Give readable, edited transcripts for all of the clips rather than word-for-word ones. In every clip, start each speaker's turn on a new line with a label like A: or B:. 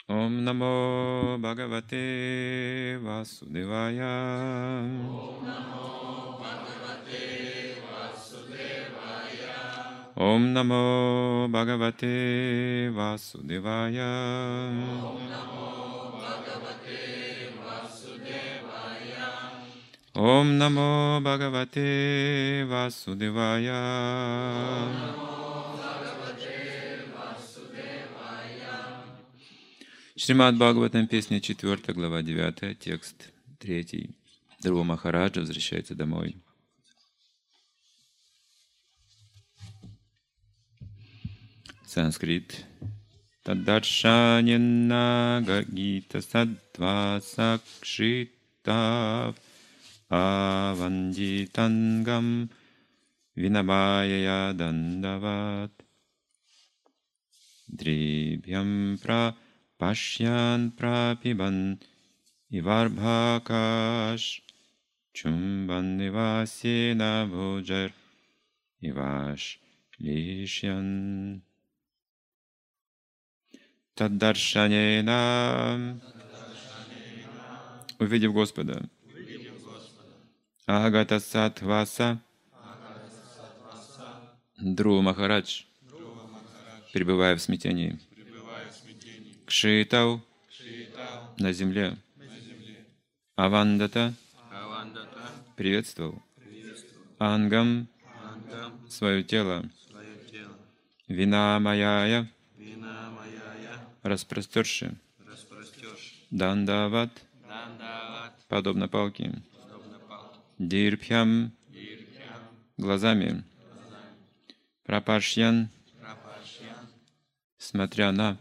A: Om Namo Bhagavate Vasudevaya. Om Namo Bhagavate Vasudevaya. Om Namo Bhagavate Vasudevaya. Шримад Бхагаватам, песня 4, глава 9, текст 3. Друва Махараджа возвращается домой. Санскрит. Таддаршаньяна гагита садва сакшитав авандитангам винабаяя дандават дрибьям пашьян прапибан иварбхакаш чумбан нивасена буджар иваш лишьян. Таддаршанена, увидев Господа, Агата Сатваса, Друва Махарадж, пребывая в смятении, Кшитау, на земле, Авандата, приветствовал, Ангам, свое тело, Винамаяя, распростерши, Дандават, подобно палке, Дирбхям, глазами, Прапашьян, смотря на,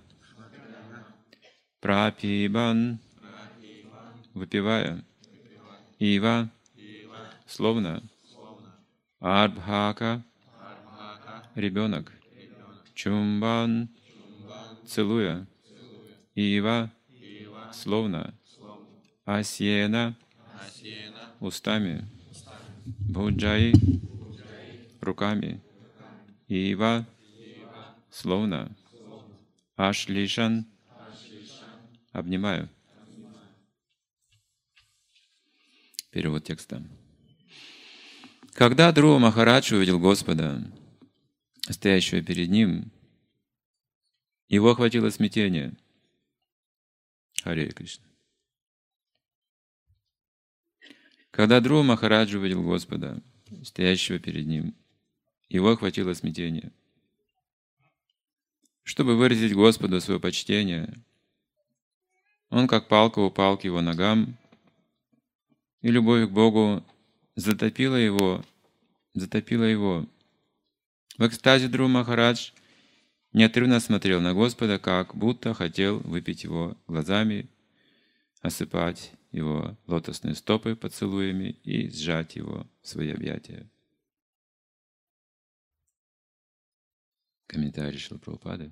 A: Прапибан, выпивая, Ива, словно, Арбхака, ребенок, Чумбан, целуя, Ива, словно, Асьена, устами, Буджай, руками, Ива, словно, Ашлишан, обнимаю. Перевод текста. Когда Друва Махарадж увидел Господа, стоящего перед ним, его охватило смятение. Харе Кришна. Когда Друва Махарадж увидел Господа, стоящего перед ним, его охватило смятение. Чтобы выразить Господу свое почтение, он, как палка, упал к его ногам, и любовь к Богу затопила его. В экстазе Друва Махарадж неотрывно смотрел на Господа, как будто хотел выпить его глазами, осыпать его лотосные стопы поцелуями и сжать его в свои объятия. Комментарий Шрила Прабхупады.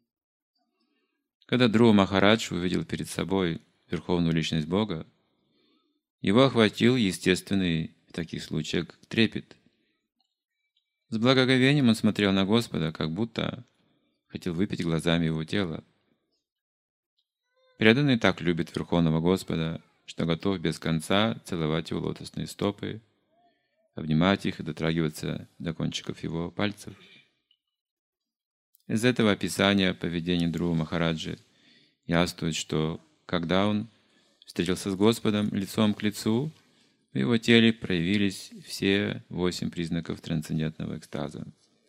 A: Когда Друва Махарадж увидел перед собой Верховную Личность Бога, его охватил естественный в таких случаях трепет. С благоговением он смотрел на Господа, как будто хотел выпить глазами его тело. Преданный так любит Верховного Господа, что готов без конца целовать его лотосные стопы, обнимать их и дотрагиваться до кончиков его пальцев. Из этого описания поведения Друва Махараджи яствует, что когда он встретился с Господом лицом к лицу, в его теле проявились все 8 признаков трансцендентного экстаза.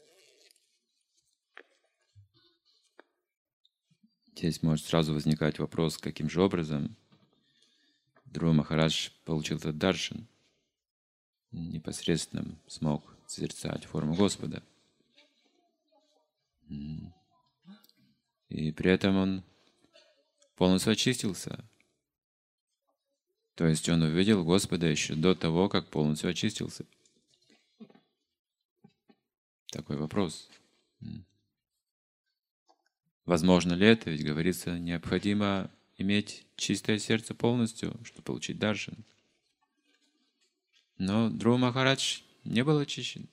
A: Здесь может сразу возникать вопрос, каким же образом Друва Махарадж получил этот даршан, непосредственно смог созерцать форму Господа. И при этом он полностью очистился. То есть он увидел Господа еще до того, как полностью очистился. Такой вопрос. Возможно ли это? Ведь говорится, необходимо иметь чистое сердце полностью, чтобы получить даршан. Но Друва Махарадж не был очищен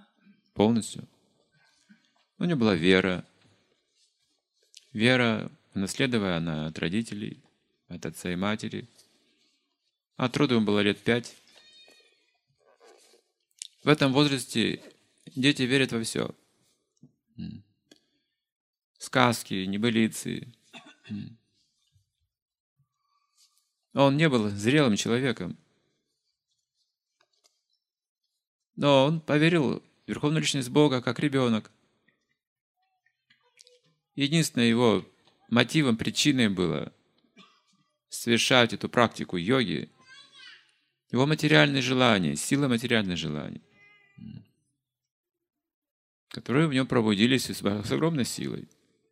A: полностью. У него была вера. Вера унаследовала она от родителей, от отца и матери. А труду ему было лет 5. В этом возрасте дети верят во все. Сказки, небылицы. Он не был зрелым человеком. Но он поверил в Верховную Личность Бога как ребенок. Единственное его мотивом, причиной было совершать эту практику йоги, его материальные желания, сила материальных желаний, которые в нем пробудились с огромной силой.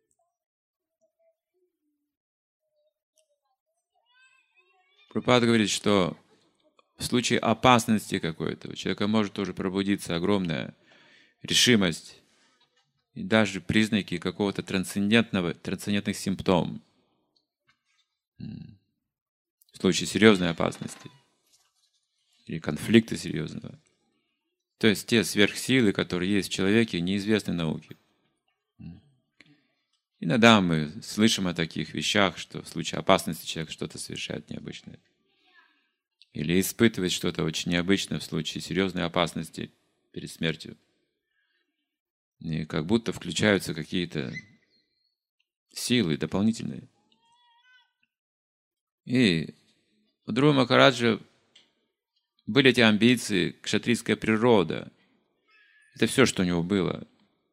A: Прабхупада говорит, что в случае опасности какой-то у человека может тоже пробудиться огромная решимость и даже признаки какого-то трансцендентных симптомов. В случае серьезной опасности или конфликта серьезного. То есть те сверхсилы, которые есть в человеке, неизвестны науке. Иногда мы слышим о таких вещах, что в случае опасности человек что-то совершает необычное. Или испытывает что-то очень необычное в случае серьезной опасности перед смертью. И как будто включаются какие-то силы дополнительные. И у Dhruva Махараджа были эти амбиции, кшатрийская природа. Это все, что у него было.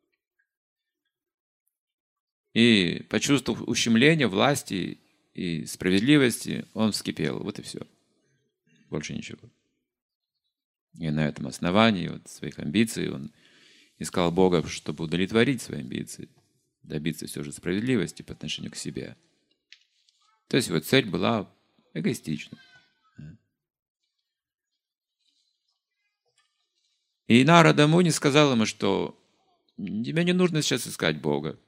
A: И почувствовав ущемление власти и справедливости, он вскипел. Вот и все. Больше ничего. И на этом основании вот, своих амбиций он искал Бога, чтобы удовлетворить свои амбиции, добиться все же справедливости по отношению к себе. То есть его цель была эгоистична. И Нарада Муни сказал ему, что тебе не нужно сейчас искать Бога.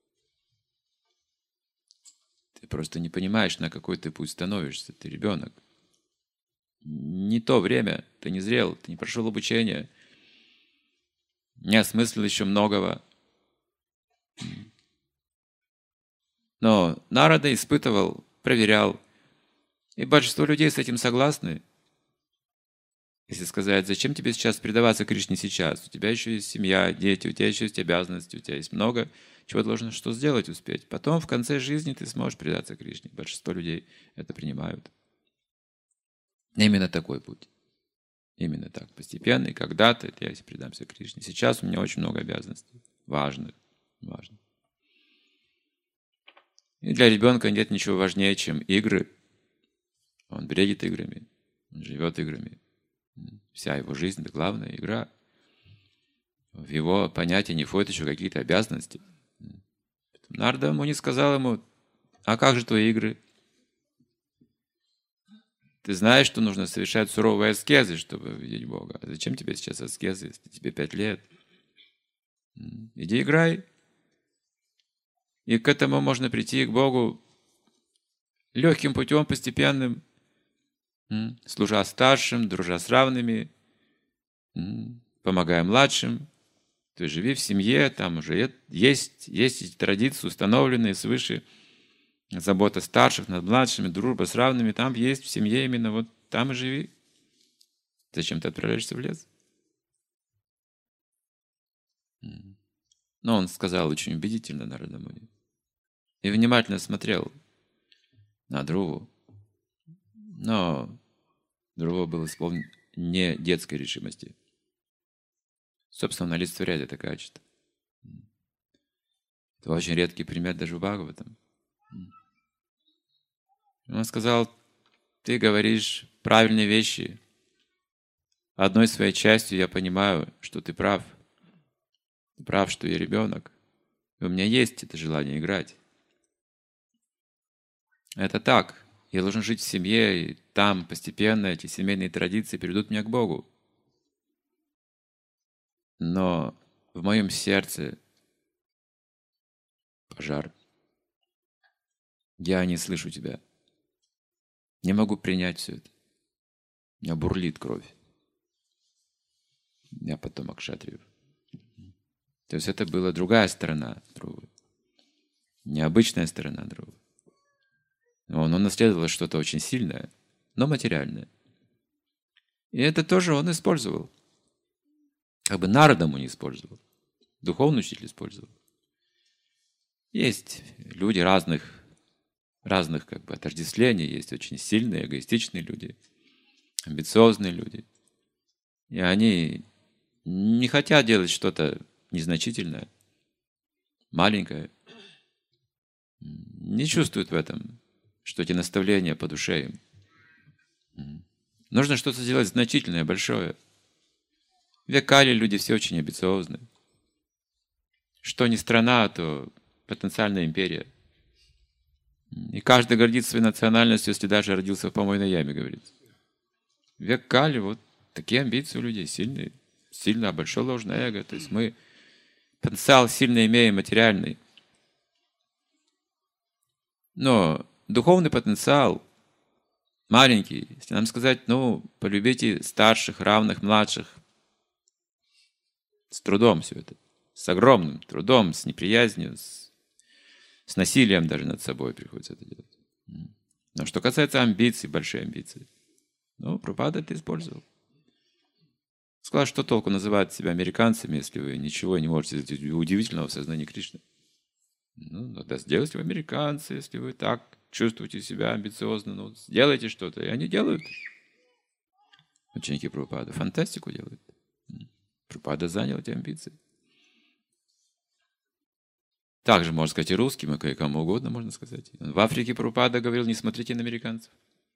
A: Ты просто не понимаешь, на какой ты путь становишься. Ты ребенок. Не то время, ты не зрел, ты не прошел обучение, не осмыслил еще многого. Но Нарада испытывал, проверял, и большинство людей с этим согласны. Если сказать, зачем тебе сейчас предаваться Кришне сейчас? У тебя еще есть семья, дети, у тебя еще есть обязанности, у тебя есть много чего ты должен что сделать успеть. Потом в конце жизни ты сможешь предаться Кришне. Большинство людей это принимают. Именно такой путь. Именно так. Постепенно, когда-то я предамся Кришне. Сейчас у меня очень много обязанностей. Важных. Важно. И для ребенка нет ничего важнее, чем игры. Он бредит играми. Он живет играми. Вся его жизнь – это главная игра. В его понятие не входят еще какие-то обязанности. Нарада Муни сказал ему, а как же твои игры? Ты знаешь, что нужно совершать суровые аскезы, чтобы увидеть Бога. А зачем тебе сейчас аскезы, если тебе 5 лет? Иди играй. И к этому можно прийти к Богу легким путем, постепенным, служа старшим, дружа с равными, помогая младшим. То есть живи в семье, там уже есть эти традиции, установленные свыше, забота старших над младшими, дружба с равными, там есть в семье именно, вот там и живи. Зачем ты отправляешься в лес? Но он сказал очень убедительно Нарада Муни. И внимательно смотрел на Dhruvu. Но Dhruva был исполнен не детской решимости. Собственно, он олицетворяет это качество. Это очень редкий пример даже в Бхагаватам. Он сказал, ты говоришь правильные вещи. Одной своей частью я понимаю, что ты прав. Ты прав, что я ребенок. И у меня есть это желание играть. Это так. Я должен жить в семье, и там постепенно эти семейные традиции приведут меня к Богу. Но в моем сердце пожар. Я не слышу тебя. Не могу принять все это. У меня бурлит кровь. Я потомок кшатриев. То есть это была другая сторона Dhruva. необычная сторона Друва. Он унаследовал что-то очень сильное, но материальное. И это тоже он использовал. Как бы Нарада ему не использовал. Духовный учитель использовал. Есть люди разных как бы отождествлений. Есть очень сильные, эгоистичные люди, амбициозные люди. И они не хотят делать что-то незначительное, маленькое. Не чувствуют в этом, что эти наставления по душе им. Нужно что-то сделать значительное, большое. В Векале люди все очень амбициозны. Что не страна, то потенциальная империя. И каждый гордится своей национальностью, если даже родился в помойной яме, говорится. В Векале вот такие амбиции у людей сильные. Сильно, большое ложное эго. То есть мы потенциал сильно имеем, материальный. Но духовный потенциал маленький. Если нам сказать, полюбите старших, равных, младших. С трудом все это. С огромным трудом, с неприязнью, с насилием даже над собой приходится это делать. Но что касается амбиций, большие амбиции, Прабхупада это использовал. Сказал, что толку называть себя американцами, если вы ничего не можете сделать удивительного в сознании Кришны. Тогда сделайте американцы, если вы так чувствуете себя амбициозно, сделайте что-то. И они делают. Ученики Прабхупады фантастику делают. Прабхупада занял эти амбиции. Также можно сказать и русским, и кому угодно можно сказать. В Африке Прабхупада говорил, не смотрите на американцев.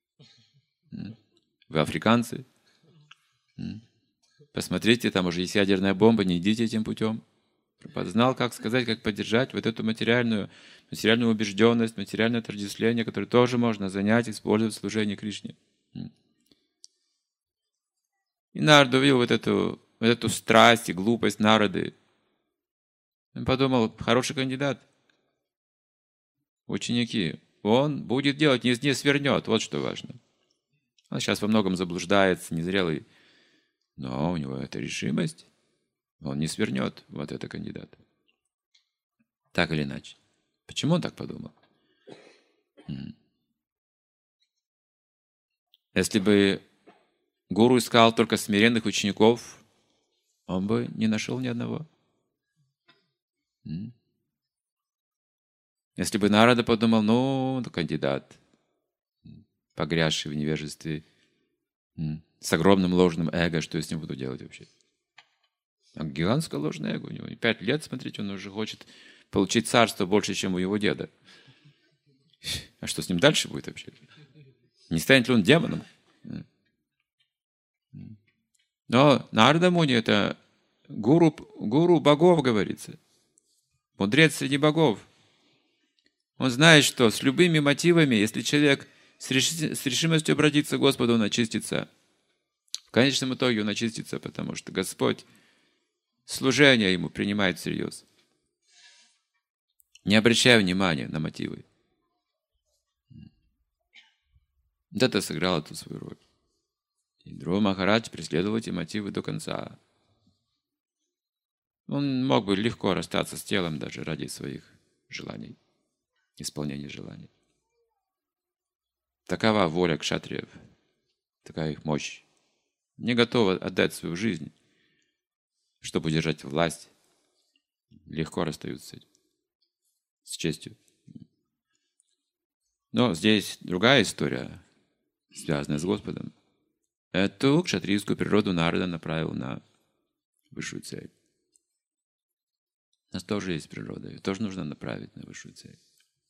A: Вы африканцы. Посмотрите, там уже есть ядерная бомба, не идите этим путем. Прабхупада знал, как сказать, как поддержать вот эту материальную убежденность, материальное отождествление, которое тоже можно занять, использовать в служении Кришне. И Нарада увидел вот эту страсть и глупость Нарады. Он подумал, хороший кандидат. Ученики. Он будет делать, не свернет. Вот что важно. Он сейчас во многом заблуждается, незрелый. Но у него эта решимость. Он не свернет. Вот это кандидат. Так или иначе. Почему он так подумал? Если бы гуру искал только смиренных учеников, он бы не нашел ни одного. Если бы Нарада подумал, кандидат, погрязший в невежестве, с огромным ложным эго, что я с ним буду делать вообще? Гигантское ложное эго у него. 5 лет, смотрите, он уже хочет получить царство больше, чем у его деда. А что с ним дальше будет вообще? Не станет ли он демоном? Но Нарада Муни — это гуру богов, говорится. Мудрец среди богов. Он знает, что с любыми мотивами, если человек с решимостью обратиться к Господу, он очистится. В конечном итоге он очистится, потому что Господь служение ему принимает всерьез. Не обращая внимания на мотивы. Вот это сыграло тут свою роль. И Друва Махарадж преследовал эти мотивы до конца. Он мог бы легко расстаться с телом даже ради своих желаний, исполнения желаний. Такова воля кшатриев, такая их мощь. Не готовы отдать свою жизнь, чтобы удержать власть. Легко расстаются с честью. Но здесь другая история, связанная с Господом. Эту кшатрийскую природу Нарада направил на высшую цель. У нас тоже есть природа, ее тоже нужно направить на высшую цель.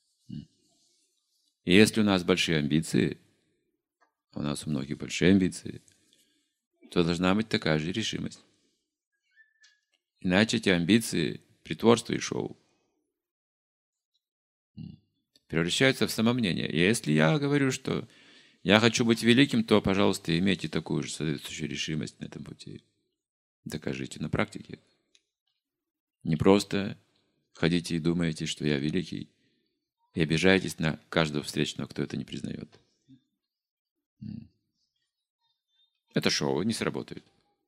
A: И если у нас большие амбиции, у нас у многих большие амбиции, то должна быть такая же решимость. Иначе эти амбиции, притворство и шоу превращаются в самомнение. И если я говорю, что я хочу быть великим, то, пожалуйста, имейте такую же соответствующую решимость на этом пути. Докажите на практике. Не просто ходите и думаете, что я великий, и обижаетесь на каждого встречного, кто это не признает. Это шоу не сработает.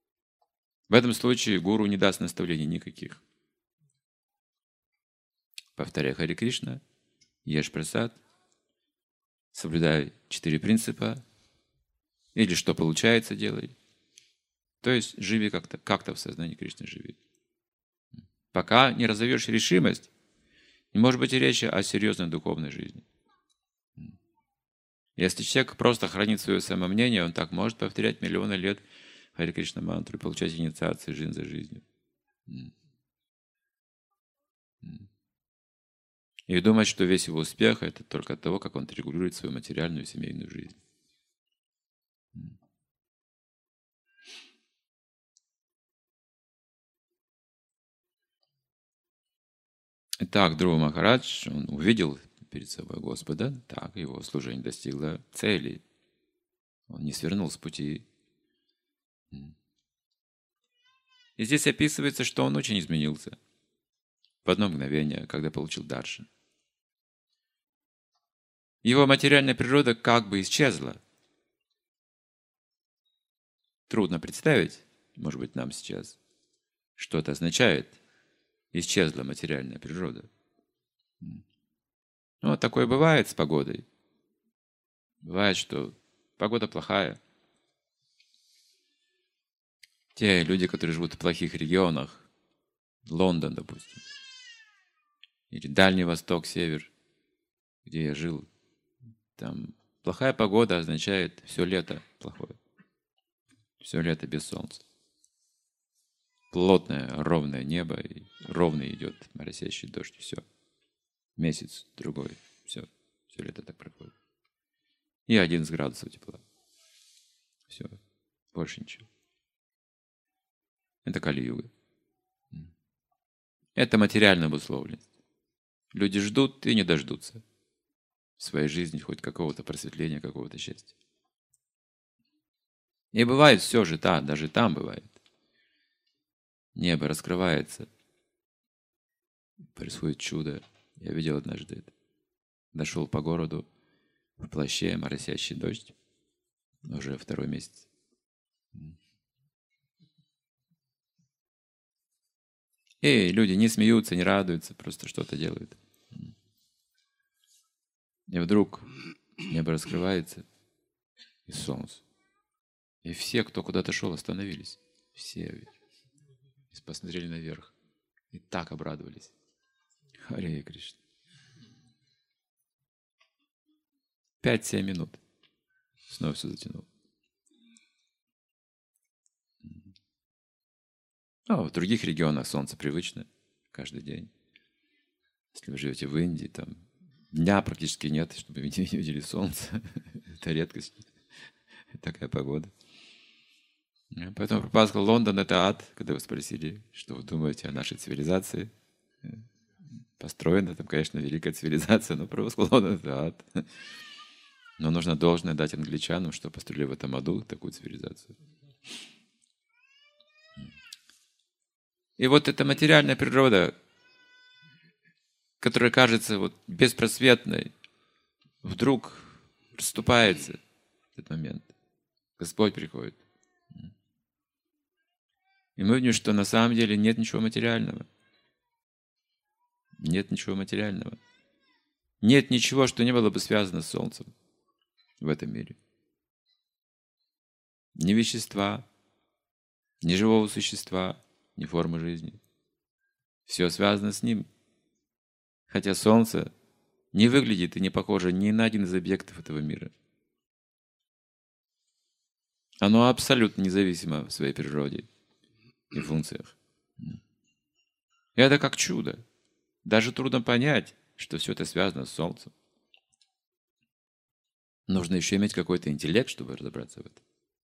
A: В этом случае гуру не даст наставлений никаких. Повторяй Харе Кришна, ешь прасад, соблюдай 4 принципа, или что получается, делай. То есть живи как-то в сознании Кришны живи. Пока не разовьешь решимость, не может быть и речи о серьезной духовной жизни. Если человек просто хранит свое самомнение, он так может повторять миллионы лет Харе Кришна мантру и получать инициации жизнь за жизнью. И думать, что весь его успех – это только от того, как он регулирует свою материальную и семейную жизнь. Итак, Друва Махарадж, он увидел перед собой Господа, так, его служение достигло цели. Он не свернул с пути. И здесь описывается, что он очень изменился в одно мгновение, когда получил даршан. Его материальная природа как бы исчезла. Трудно представить, может быть, нам сейчас, что это означает. Исчезла материальная природа. Ну, такое бывает с погодой. Бывает, что погода плохая. Те люди, которые живут в плохих регионах, Лондон, допустим, или Дальний Восток, Север, где я жил, там плохая погода означает все лето плохое. Все лето без солнца. Плотное, ровное небо, и ровный идет моросящий дождь, и все. Месяц, другой, все лето так проходит. И 11 градусов тепла. Все, больше ничего. Это Кали-юга. Это материальная обусловленность. Люди ждут и не дождутся в своей жизни хоть какого-то просветления, какого-то счастья. И бывает все же, даже там бывает. Небо раскрывается, происходит чудо. Я видел однажды это. Дошел по городу в плаще, моросящий дождь, уже 2-й месяц. И люди не смеются, не радуются, просто что-то делают. И вдруг небо раскрывается, и солнце. И все, кто куда-то шел, остановились. Все. И посмотрели наверх. И так обрадовались. Харе Кришна. 5-7 минут. Снова все затянуло. А в других регионах солнце привычно. Каждый день. Если вы живете в Индии, там дня практически нет, чтобы вы не видели солнце. Это редкость. Такая погода. Поэтому Прабхупада сказал, Лондон – это ад. Когда вы спросили, что вы думаете о нашей цивилизации. Построена там, конечно, великая цивилизация, но Прабхупада сказал, Лондон – это ад. Но нужно должное дать англичанам, что построили в этом аду такую цивилизацию. И вот эта материальная природа, которая кажется вот беспросветной, вдруг расступается в этот момент. Господь приходит. И мы видим, что на самом деле нет ничего материального. Нет ничего материального. Нет ничего, что не было бы связано с Солнцем в этом мире. Ни вещества, ни живого существа, ни формы жизни. Все связано с ним. Хотя Солнце не выглядит и не похоже ни на один из объектов этого мира. Оно абсолютно независимо в своей природе и функциях. И это как чудо. Даже трудно понять, что все это связано с Солнцем. Нужно еще иметь какой-то интеллект, чтобы разобраться в этом.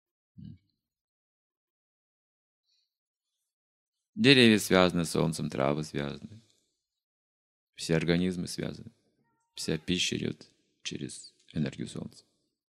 A: Деревья связаны с Солнцем, травы связаны. Все организмы связаны. Вся пища идет через энергию Солнца.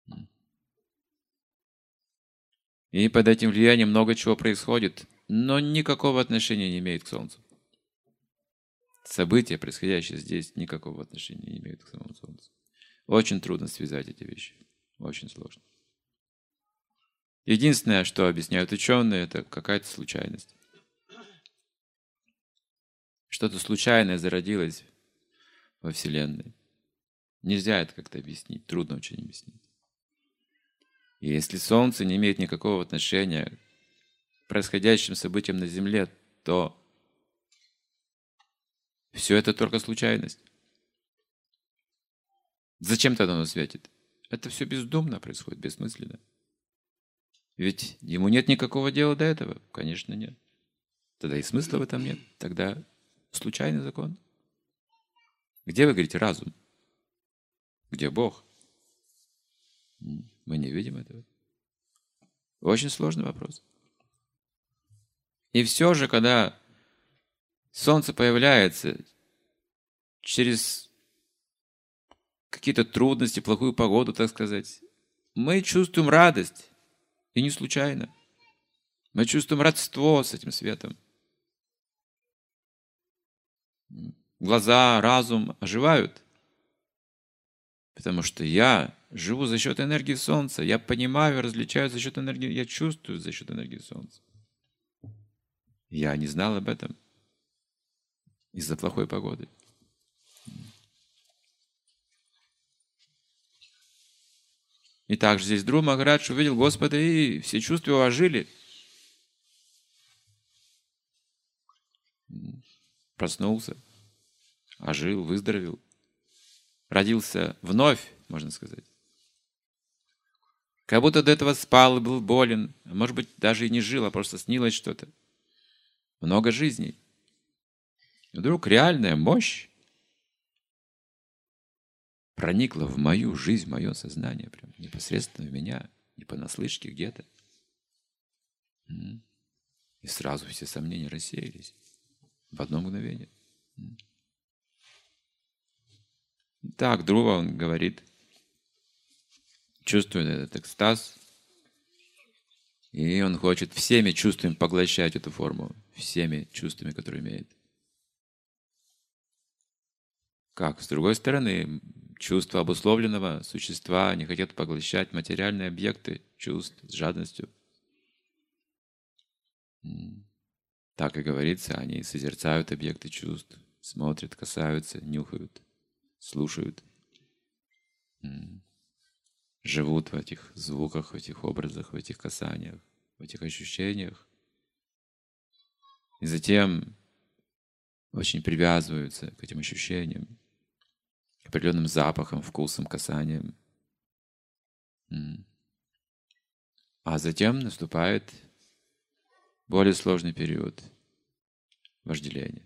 A: И под этим влиянием много чего происходит, но никакого отношения не имеет к Солнцу. События, происходящие здесь, никакого отношения не имеют к самому Солнцу. Очень трудно связать эти вещи. Очень сложно. Единственное, что объясняют ученые, это какая-то случайность. Что-то случайное зародилось во Вселенной. Нельзя это как-то объяснить, трудно очень объяснить. И если Солнце не имеет никакого отношения к происходящим событиям на Земле, то все это только случайность. Зачем тогда оно светит? Это все бездумно происходит, бессмысленно. Ведь ему нет никакого дела до этого? Конечно, нет. Тогда и смысла в этом нет. Тогда случайный закон. Где, вы говорите, разум? Где Бог? Мы не видим этого. Очень сложный вопрос. И все же, когда Солнце появляется через какие-то трудности, плохую погоду, так сказать, мы чувствуем радость. И не случайно. Мы чувствуем родство с этим светом. Глаза, разум оживают. Потому что я живу за счет энергии Солнца. Я понимаю, различаю за счет энергии, я чувствую за счет энергии Солнца. Я не знал об этом из-за плохой погоды. И также здесь Дру Махарадж увидел Господа, и все чувства его ожили. Проснулся, ожил, выздоровел. Родился вновь, можно сказать. Как будто до этого спал и был болен. А может быть, даже и не жил, а просто снилось что-то. Много жизней. И вдруг реальная мощь проникла в мою жизнь, в мое сознание, прям непосредственно в меня, не понаслышке где-то. И сразу все сомнения рассеялись в одно мгновение. Так, Друва, он говорит, чувствует этот экстаз, и он хочет всеми чувствами поглощать эту форму, всеми чувствами, которые имеет. Как? С другой стороны, чувства обусловленного существа не хотят поглощать материальные объекты чувств с жадностью. Так и говорится, они созерцают объекты чувств, смотрят, касаются, нюхают, слушают, живут в этих звуках, в этих образах, в этих касаниях, в этих ощущениях. И затем очень привязываются к этим ощущениям, к определенным запахам, вкусам, касаниям. А затем наступает более сложный период вожделения.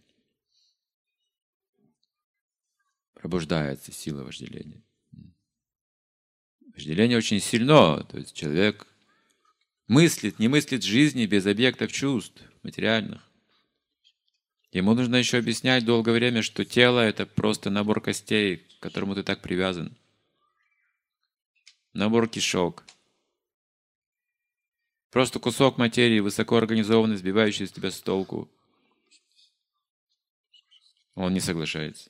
A: Пробуждается сила вожделения. Вожделение очень сильно, то есть человек мыслит, не мыслит жизни без объектов чувств материальных. Ему нужно еще объяснять долгое время, что тело – это просто набор костей, к которому ты так привязан. Набор кишок. Просто кусок материи, высоко организованный, сбивающий с тебя с толку. Он не соглашается.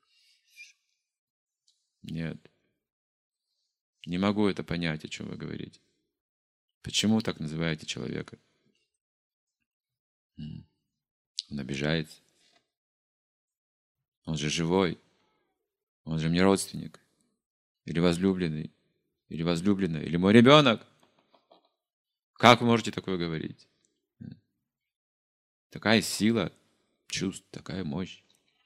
A: Нет. Не могу это понять, о чем вы говорите. Почему так называете человека? Он обижается. Он же живой. Он же мне родственник. Или возлюбленный. Или возлюбленная. Или мой ребенок. Как вы можете такое говорить? Такая сила чувств, такая мощь.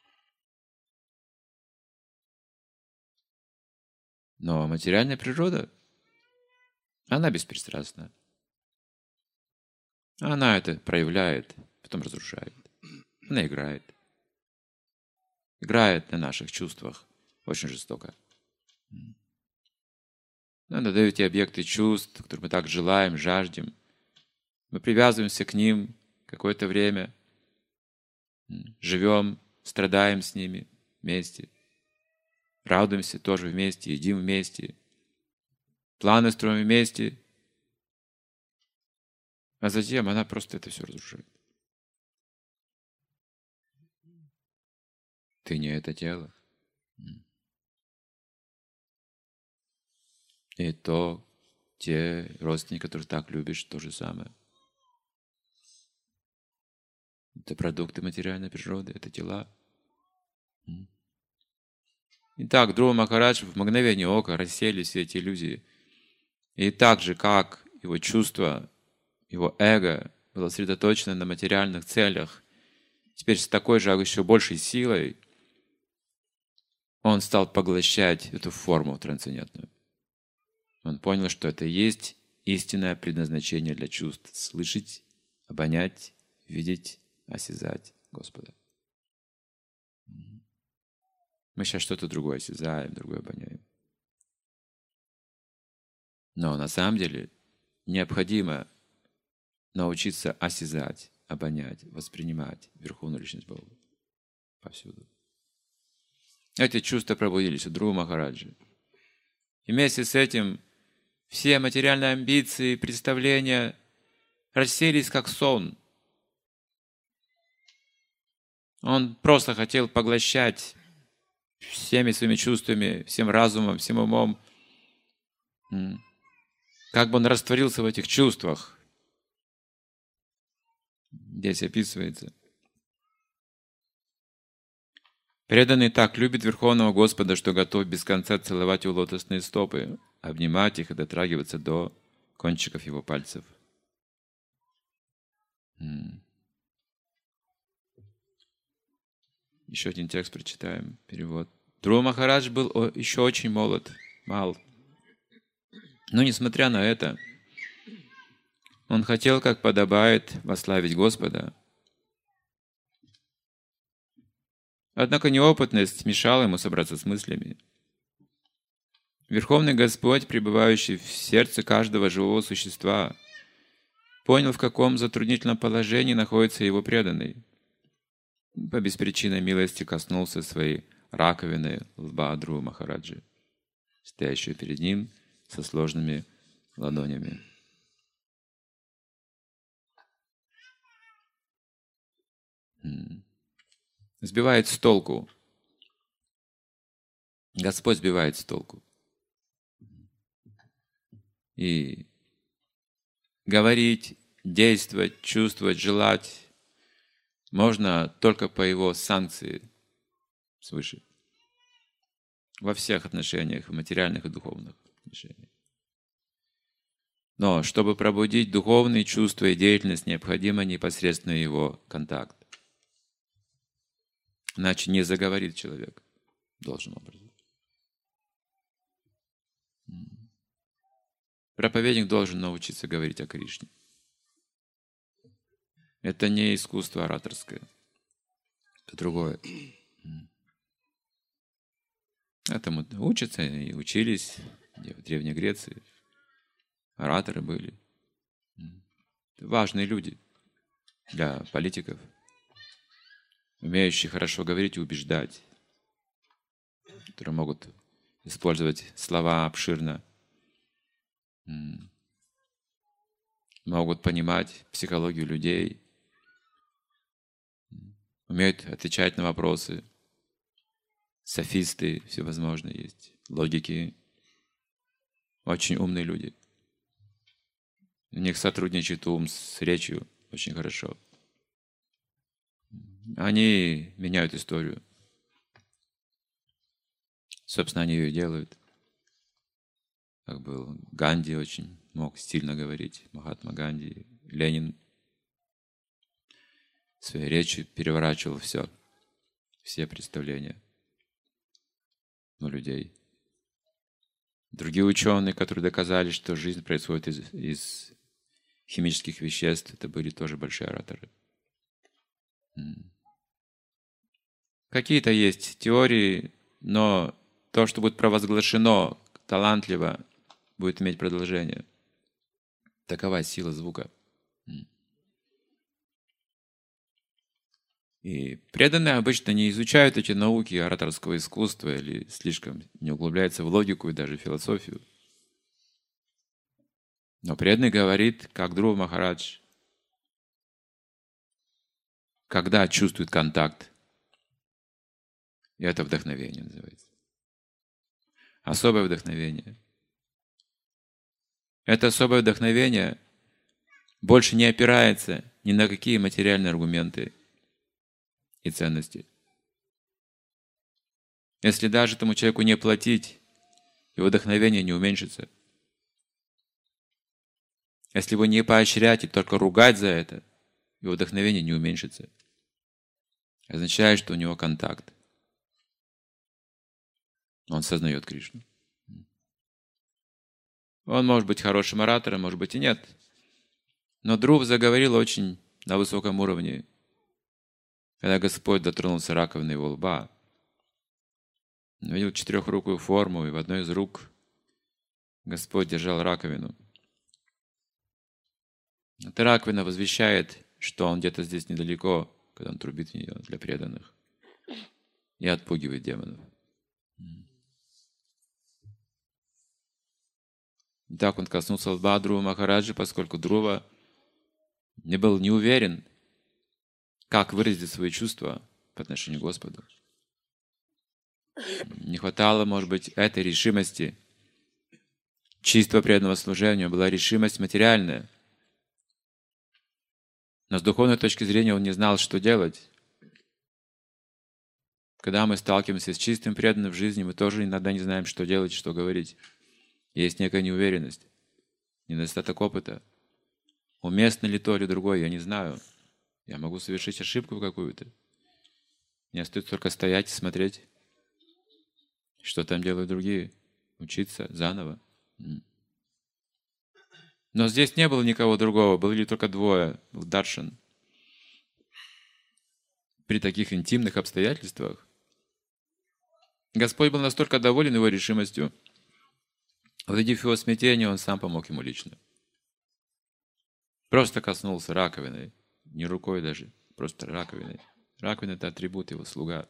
A: Но материальная природа, она беспристрастна. Она это проявляет, потом разрушает. Она играет. Играет на наших чувствах очень жестоко. Она дает те объекты чувств, которые мы так желаем, жаждем. Мы привязываемся к ним какое-то время, живем, страдаем с ними вместе, радуемся тоже вместе, едим вместе, планы строим вместе, а затем она просто это все разрушает. Ты не это тело. И то те родственники, которых так любишь, то же самое. Это продукты материальной природы, это тела. Итак, Друва Махарадж в мгновение ока рассеяли все эти иллюзии. И так же, как его чувство, его эго было сосредоточено на материальных целях, теперь с такой же, еще большей силой, он стал поглощать эту форму трансцендентную. Он понял, что это и есть истинное предназначение для чувств. Слышать, обонять, видеть, осязать Господа. Мы сейчас что-то другое осязаем, другое обоняем. Но на самом деле необходимо научиться осязать, обонять, воспринимать Верховную Личность Бога повсюду. Эти чувства пробудились у Друва Махараджи. И вместе с этим все материальные амбиции, представления рассеялись как сон. Он просто хотел поглощать всеми своими чувствами, всем разумом, всем умом. Как бы он растворился в этих чувствах. Здесь описывается. Преданный так любит Верховного Господа, что готов без конца целовать его лотосные стопы, обнимать их и дотрагиваться до кончиков его пальцев. Еще один текст прочитаем, перевод. Друва Махарадж был еще очень молод, мал. Но несмотря на это, он хотел, как подобает, восславить Господа. Однако неопытность мешала ему собраться с мыслями. Верховный Господь, пребывающий в сердце каждого живого существа, понял, в каком затруднительном положении находится его преданный. По беспричинной милости коснулся своей раковины лба Друва Махараджи, стоящего перед ним со сложными ладонями. Сбивает с толку. Господь сбивает с толку. И говорить, действовать, чувствовать, желать можно только по Его санкции свыше. Во всех отношениях, материальных и духовных отношениях. Но чтобы пробудить духовные чувства и деятельность, необходимо непосредственно Его контакт. Иначе не заговорит человек должным образом. Проповедник должен научиться говорить о Кришне. Это не искусство ораторское. Это другое. Этому учатся и учились в Древней Греции. Ораторы были. Это важные люди для политиков, умеющие хорошо говорить и убеждать, которые могут использовать слова обширно, могут понимать психологию людей, умеют отвечать на вопросы. Софисты всевозможные есть, логики, очень умные люди. У них сотрудничает ум с речью очень хорошо. Они меняют историю. Собственно, они ее делают. Как был Ганди очень мог стильно говорить, Махатма Ганди, Ленин в своей речи переворачивал все представления у людей. Другие ученые, которые доказали, что жизнь происходит из химических веществ, это были тоже большие ораторы. Какие-то есть теории, но то, что будет провозглашено талантливо, будет иметь продолжение. Такова сила звука. И преданные обычно не изучают эти науки ораторского искусства или слишком не углубляются в логику и даже философию. Но преданный говорит, как Друва Махарадж, когда чувствует контакт. И это вдохновение называется. Особое вдохновение. Это особое вдохновение больше не опирается ни на какие материальные аргументы и ценности. Если даже этому человеку не платить, его вдохновение не уменьшится. Если его не поощрять и только ругать за это, его вдохновение не уменьшится. Означает, что у него контакт. Он сознает Кришну. Он может быть хорошим оратором, может быть и нет. Но Друв заговорил очень на высоком уровне. Когда Господь дотронулся раковины его лба, он видел четырехрукую форму, и в одной из рук Господь держал раковину. Эта раковина возвещает, что он где-то здесь недалеко, когда он трубит в нее для преданных и отпугивает демонов. Так он коснулся лба Друва Махараджи, поскольку Друва не был не уверен, как выразить свои чувства по отношению к Господу. Не хватало, может быть, этой решимости. Чистого преданного служения была решимость материальная. Но с духовной точки зрения он не знал, что делать. Когда мы сталкиваемся с чистым преданным в жизни, мы тоже иногда не знаем, что делать, что говорить. Есть некая неуверенность, недостаток опыта. Уместно ли то или другое, я не знаю. Я могу совершить ошибку какую-то. Мне остается только стоять и смотреть, что там делают другие. Учиться заново. Но здесь не было никого другого, были только двое, Даршан. При таких интимных обстоятельствах Господь был настолько доволен его решимостью. Увидев его смятение, он сам помог ему лично. Просто коснулся раковины, не рукой даже, просто раковиной. Раковина — это атрибут его слуга.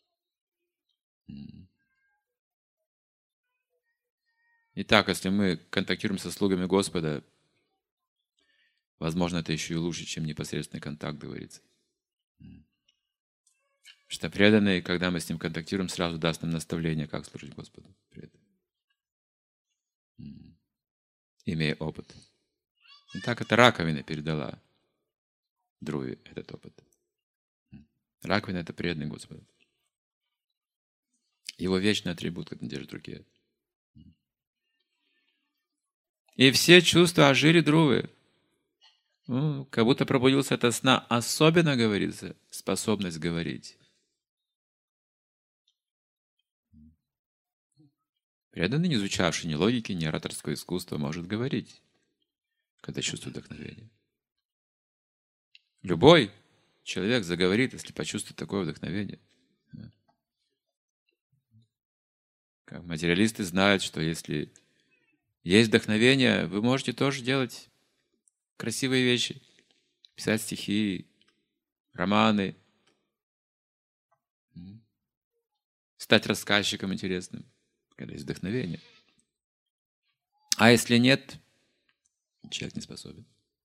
A: Итак, если мы контактируем со слугами Господа, возможно, это еще и лучше, чем непосредственный контакт, говорится. Что преданный, когда мы с ним контактируем, сразу даст нам наставление, как служить Господу. Имея опыт. Итак, это раковина передала Друве этот опыт. Раковина — это преданный Господу. Его вечный атрибут, как он держит в руке. И все чувства ожили Друвы. Как будто пробудился от сна. Особенно, говорится, способность говорить. Преданный, не изучавший ни логики, ни ораторского искусства, может говорить, когда чувствует вдохновение. Любой человек заговорит, если почувствует такое вдохновение. Как материалисты знают, что если есть вдохновение, вы можете тоже делать красивые вещи, писать стихи, романы, стать рассказчиком интересным, когда есть вдохновение. А если нет, человек не способен.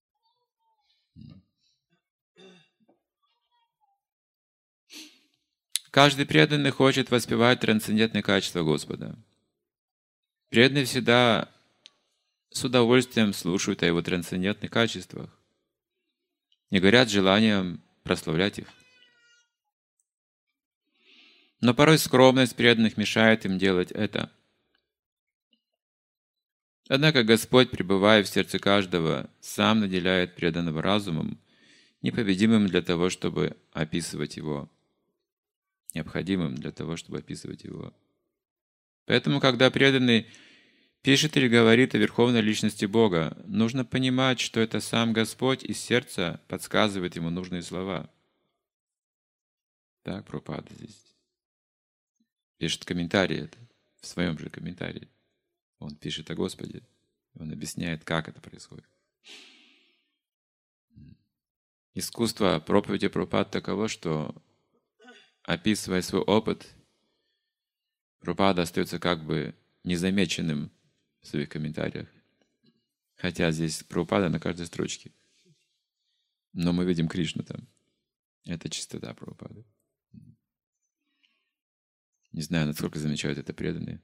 A: Каждый преданный хочет воспевать трансцендентные качества Господа. Преданные всегда с удовольствием слушают о Его трансцендентных качествах и горят желанием прославлять их. Но порой скромность преданных мешает им делать это. Однако Господь, пребывая в сердце каждого, сам наделяет преданного разумом, непобедимым для того, чтобы описывать его, необходимым для того, чтобы описывать его. Поэтому, когда преданный пишет или говорит о верховной личности Бога, нужно понимать, что это сам Господь из сердца подсказывает ему нужные слова. Так, Прабхупада здесь пишет комментарий это, в своем же комментарии. Он пишет о Господе, он объясняет, как это происходит. Искусство проповеди Прабхупады таково, что, описывая свой опыт, Прабхупада остается как бы незамеченным в своих комментариях. Хотя здесь Прабхупада на каждой строчке. Но мы видим Кришну там. Это чистота Прабхупады. Не знаю, насколько замечают это преданные.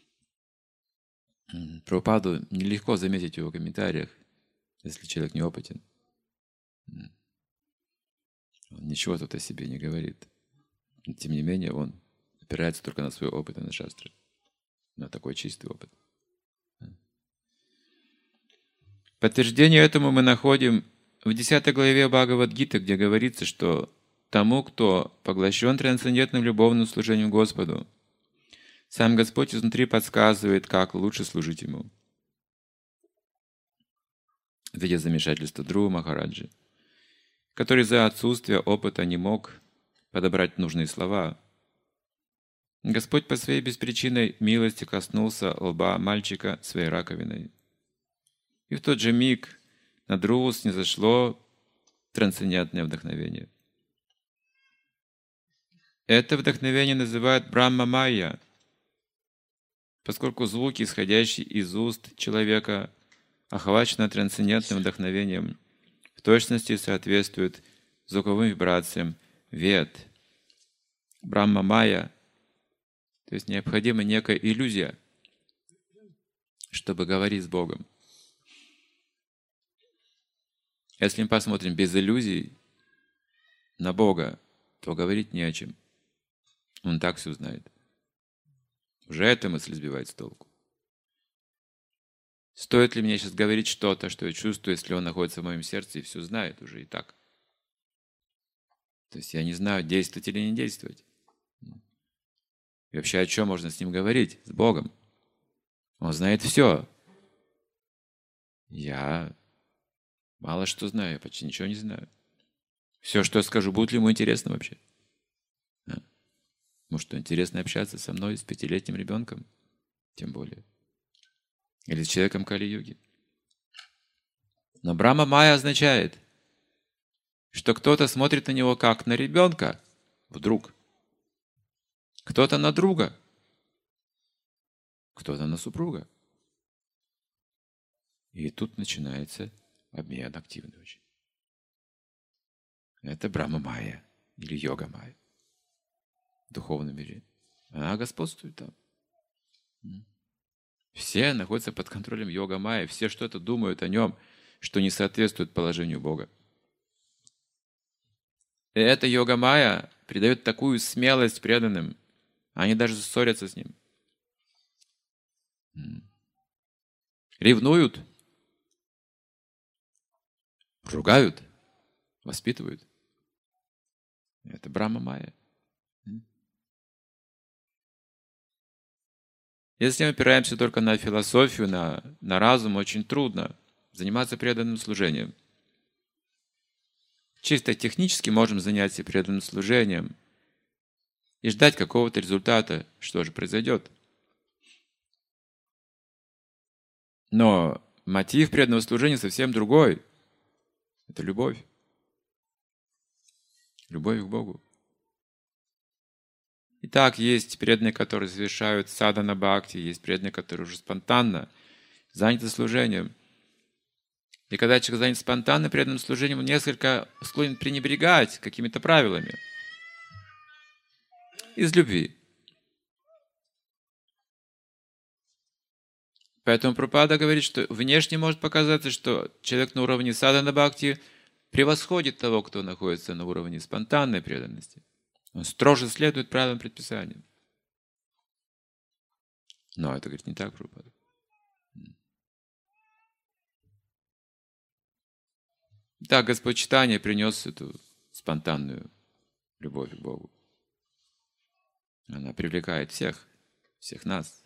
A: Прабхупаду нелегко заметить в его комментариях, если человек неопытен. Он ничего тут о себе не говорит. Тем не менее, он опирается только на свой опыт и на шастры. На такой чистый опыт. Подтверждение этому мы находим в 10 главе Бхагавад-гиты, где говорится, что тому, кто поглощен трансцендентным любовным служением Господу, сам Господь изнутри подсказывает, как лучше служить Ему. Видя замешательство Друва Махараджи, который из-за отсутствия опыта не мог подобрать нужные слова, Господь по своей беспричинной милости коснулся лба мальчика своей раковиной. И в тот же миг на Друву снизошло трансцендентное вдохновение. Это вдохновение называют Брахма-майя, поскольку звуки, исходящие из уст человека, охвачены трансцендентным вдохновением, в точности соответствуют звуковым вибрациям вед. Брахма-майя, то есть необходима некая иллюзия, чтобы говорить с Богом. Если мы посмотрим без иллюзий на Бога, то говорить не о чем. Он так все знает. Уже эта мысль сбивает с толку. Стоит ли мне сейчас говорить что-то, что я чувствую, если он находится в моем сердце и все знает уже и так? То есть я не знаю, действовать или не действовать. И вообще о чем можно с ним говорить? С Богом. Он знает все. Я мало что знаю, я почти ничего не знаю. Все, что я скажу, будет ли ему интересно вообще? Может, что интересно общаться со мной, с 5-летним ребенком? Тем более. Или с человеком Кали-юги. Но Брахма-майя означает, что кто-то смотрит на него как на ребенка, вдруг. Кто-то на друга. Кто-то на супруга. И тут начинается обмен активный очень. Это Брахма-майя или йога-майя в духовном мире. Она господствует там. Все находятся под контролем йога-майи, все что-то думают о нем, что не соответствует положению Бога. И эта йога-майя придает такую смелость преданным, они даже ссорятся с ним. Ревнуют, ругают, воспитывают. Это Брахма-майя. Если мы опираемся только на философию, на разум, очень трудно заниматься преданным служением. Чисто технически можем заняться преданным служением и ждать какого-то результата, что же произойдет. Но мотив преданного служения совсем другой. Это любовь. Любовь к Богу. Итак, есть преданные, которые совершают садхана бхакти, есть преданные, которые уже спонтанно заняты служением. И когда человек занят спонтанно преданным служением, он несколько склонен пренебрегать какими-то правилами. Из любви. Поэтому Прабхупада говорит, что внешне может показаться, что человек на уровне садхана бхакти превосходит того, кто находится на уровне спонтанной преданности. Он строже следует правилам предписаниям. Но это, говорит, не так, Прабхупада. Так, Господь Чайтанья принес эту спонтанную любовь к Богу. Она привлекает всех нас.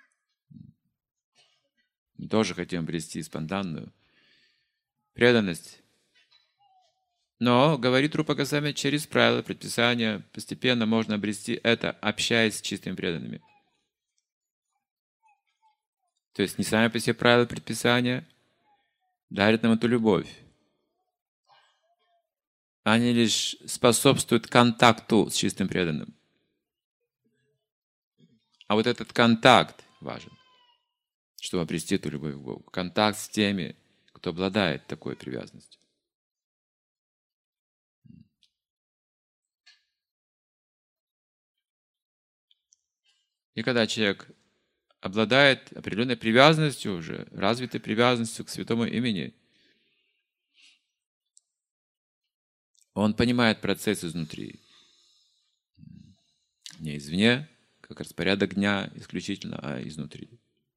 A: Мы тоже хотим обрести спонтанную преданность. Но, говорит Рупа Госвами, через правила, предписания постепенно можно обрести это, общаясь с чистыми преданными. То есть не сами по себе правила, предписания дарят нам эту любовь. Они лишь способствуют контакту с чистым преданным. А вот этот контакт важен, чтобы обрести эту любовь к Богу. Контакт с теми, кто обладает такой привязанностью. И когда человек обладает определенной привязанностью уже, развитой привязанностью к святому имени, он понимает процесс изнутри. Не извне, как распорядок дня исключительно, а изнутри.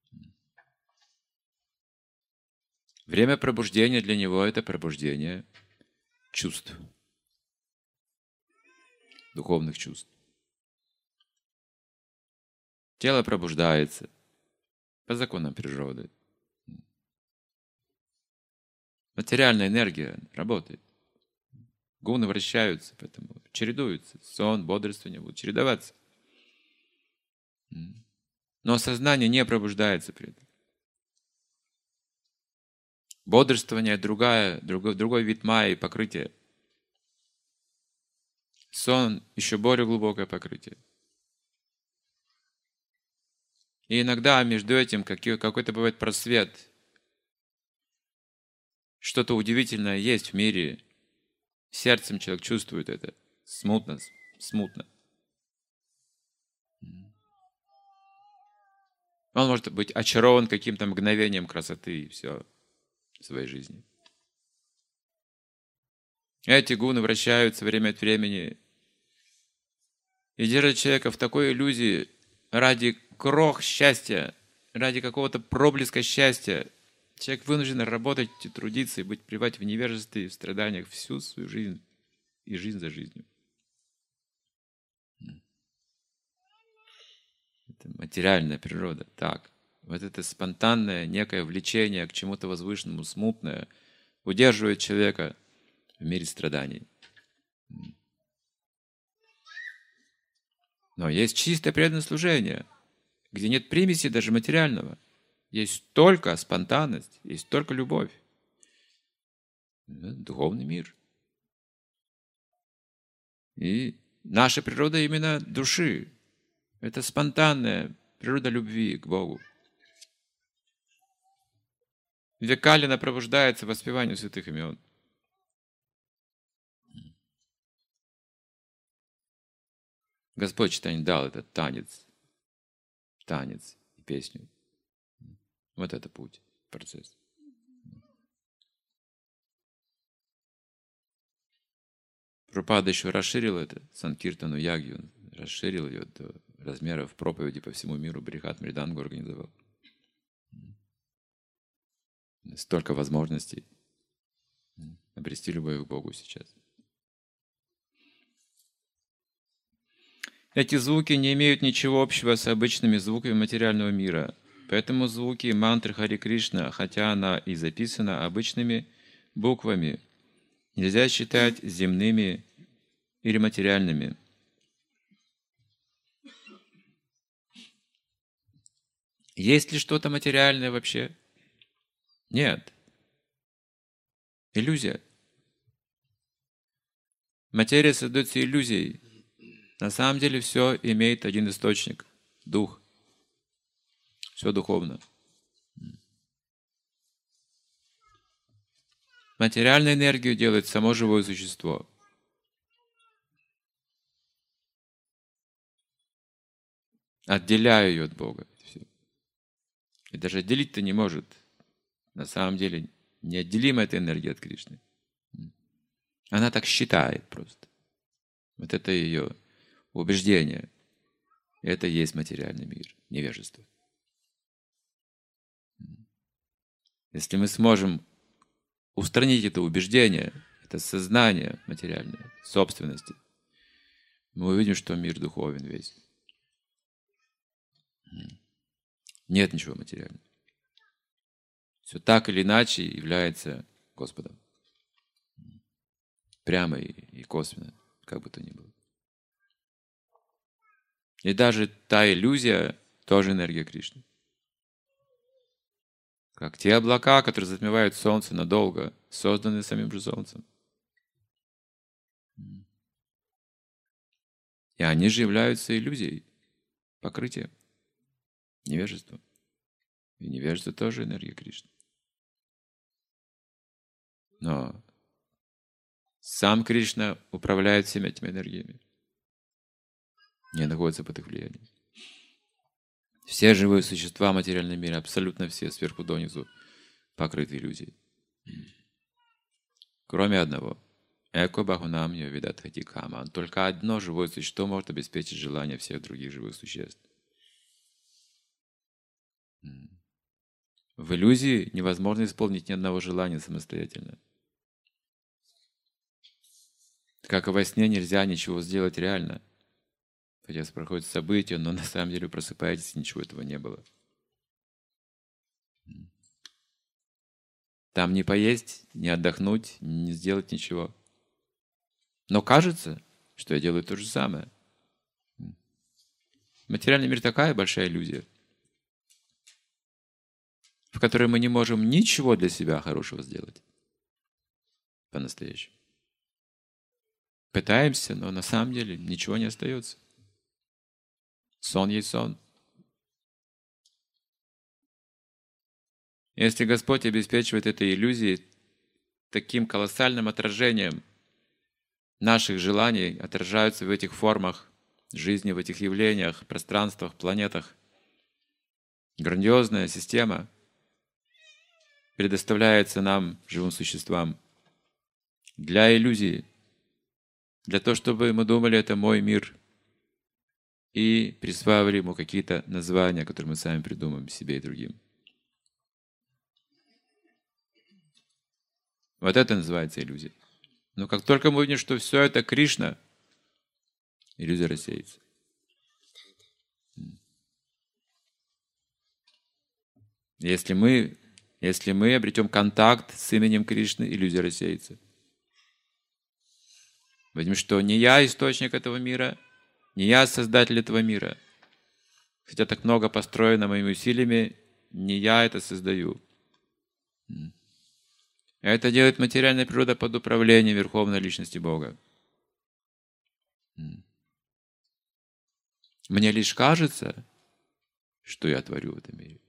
A: Время пробуждения для него – это пробуждение чувств, духовных чувств. Тело пробуждается по законам природы. Материальная энергия работает. Гуны вращаются, поэтому чередуются. Сон, бодрствование будут чередоваться. Но сознание не пробуждается при этом. Бодрствование – другой вид майи, покрытие. Сон – еще более глубокое покрытие. И иногда между этим какой-то бывает просвет. Что-то удивительное есть в мире. Сердцем человек чувствует это. Смутно. Он может быть очарован каким-то мгновением красоты, и все в своей жизни. Эти гуны вращаются время от времени и держат человека в такой иллюзии ради крох счастья, ради какого-то проблеска счастья. Человек вынужден работать, трудиться и пребывать в невежестве и в страданиях всю свою жизнь и жизнь за жизнью. Это материальная природа. Так. Вот это спонтанное некое влечение к чему-то возвышенному, смутное, удерживает человека в мире страданий. Но есть чистое преданное служение, где нет примеси даже материального. Есть только спонтанность, есть только любовь. Духовный мир. И наша природа именно души. Это спонтанная природа любви к Богу. Векали она пробуждается в воспевании святых имен. Господь Чайтанья дал этот танец и песню. Вот это путь, процесс. Прабхупада еще расширил это, Санкиртану Ягью, расширил ее до размеров проповеди по всему миру, Брихат Мридангу организовал. Столько возможностей обрести любовь к Богу сейчас. Эти звуки не имеют ничего общего с обычными звуками материального мира. Поэтому звуки мантры Хари Кришна, хотя она и записана обычными буквами, нельзя считать земными или материальными. Есть ли что-то материальное вообще? Нет. Иллюзия. Материя создается иллюзией. На самом деле все имеет один источник – дух. Все духовно. Материальную энергию делает само живое существо. Отделяя ее от Бога. И даже отделить-то не может. На самом деле неотделима эта энергия от Кришны. Она так считает просто. Вот это ее убеждение. Это и есть материальный мир, невежество. Если мы сможем устранить это убеждение, это сознание материальное, собственности, мы увидим, что мир духовен весь. Нет ничего материального. Все так или иначе является Господом. Прямо и косвенно, как бы то ни было. И даже та иллюзия тоже энергия Кришны. Как те облака, которые затмевают солнце надолго, созданы самим же солнцем. И они же являются иллюзией, покрытием, невежеством. И невежество тоже энергия Кришны. Но сам Кришна управляет всеми этими энергиями. Не находится под их влиянием. Все живые существа в материальном мире, абсолютно все, сверху донизу, покрыты иллюзией. Кроме одного. Эко Бахунам Йовидат Хатикама. Только одно живое существо может обеспечить желание всех других живых существ. В иллюзии невозможно исполнить ни одного желания самостоятельно. Как и во сне нельзя ничего сделать реально. Хотя проходит событие, но на самом деле просыпаетесь, и ничего этого не было. Там не поесть, не отдохнуть, не сделать ничего. Но кажется, что я делаю то же самое. Материальный мир такая большая иллюзия, в которой мы не можем ничего для себя хорошего сделать. По-настоящему. Пытаемся, но на самом деле ничего не остается. Сон есть сон. Если Господь обеспечивает этой иллюзией таким колоссальным отражением наших желаний, отражаются в этих формах жизни, в этих явлениях, пространствах, планетах, грандиозная система предоставляется нам, живым существам, для иллюзии, для того, чтобы мы думали, это мой мир, и присваивали ему какие-то названия, которые мы сами придумаем себе и другим. Вот это называется иллюзия. Но как только мы увидим, что все это Кришна, иллюзия рассеется. Если мы обретем контакт с именем Кришны, иллюзия рассеется. Видим, что не я источник этого мира, не я создатель этого мира. Хотя так много построено моими усилиями, не я это создаю. Это делает материальная природа под управлением Верховной Личности Бога. Мне лишь кажется, что я творю в этом мире.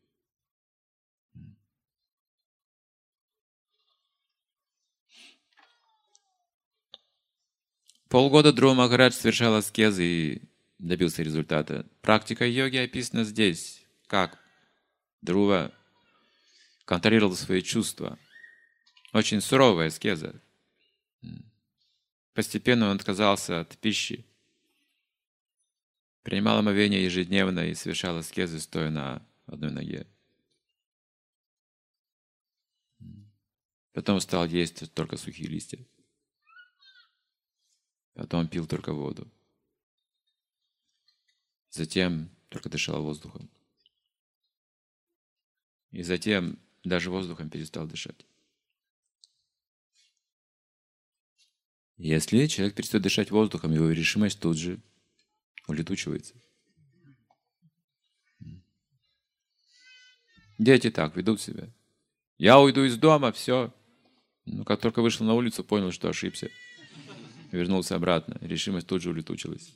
A: Полгода Dhruva Махарадж совершал аскезы и добился результата. Практика йоги описана здесь, как Dhruva контролировал свои чувства. Очень суровая аскеза. Постепенно он отказался от пищи, принимал омовение ежедневно и совершал аскезы, стоя на одной ноге. Потом стал есть только сухие листья. Потом пил только воду. Затем только дышал воздухом. И затем даже воздухом перестал дышать. Если человек перестает дышать воздухом, его решимость тут же улетучивается. Дети так ведут себя. Я уйду из дома, все. Но как только вышел на улицу, понял, что ошибся. Вернулся обратно. Решимость тут же улетучилась.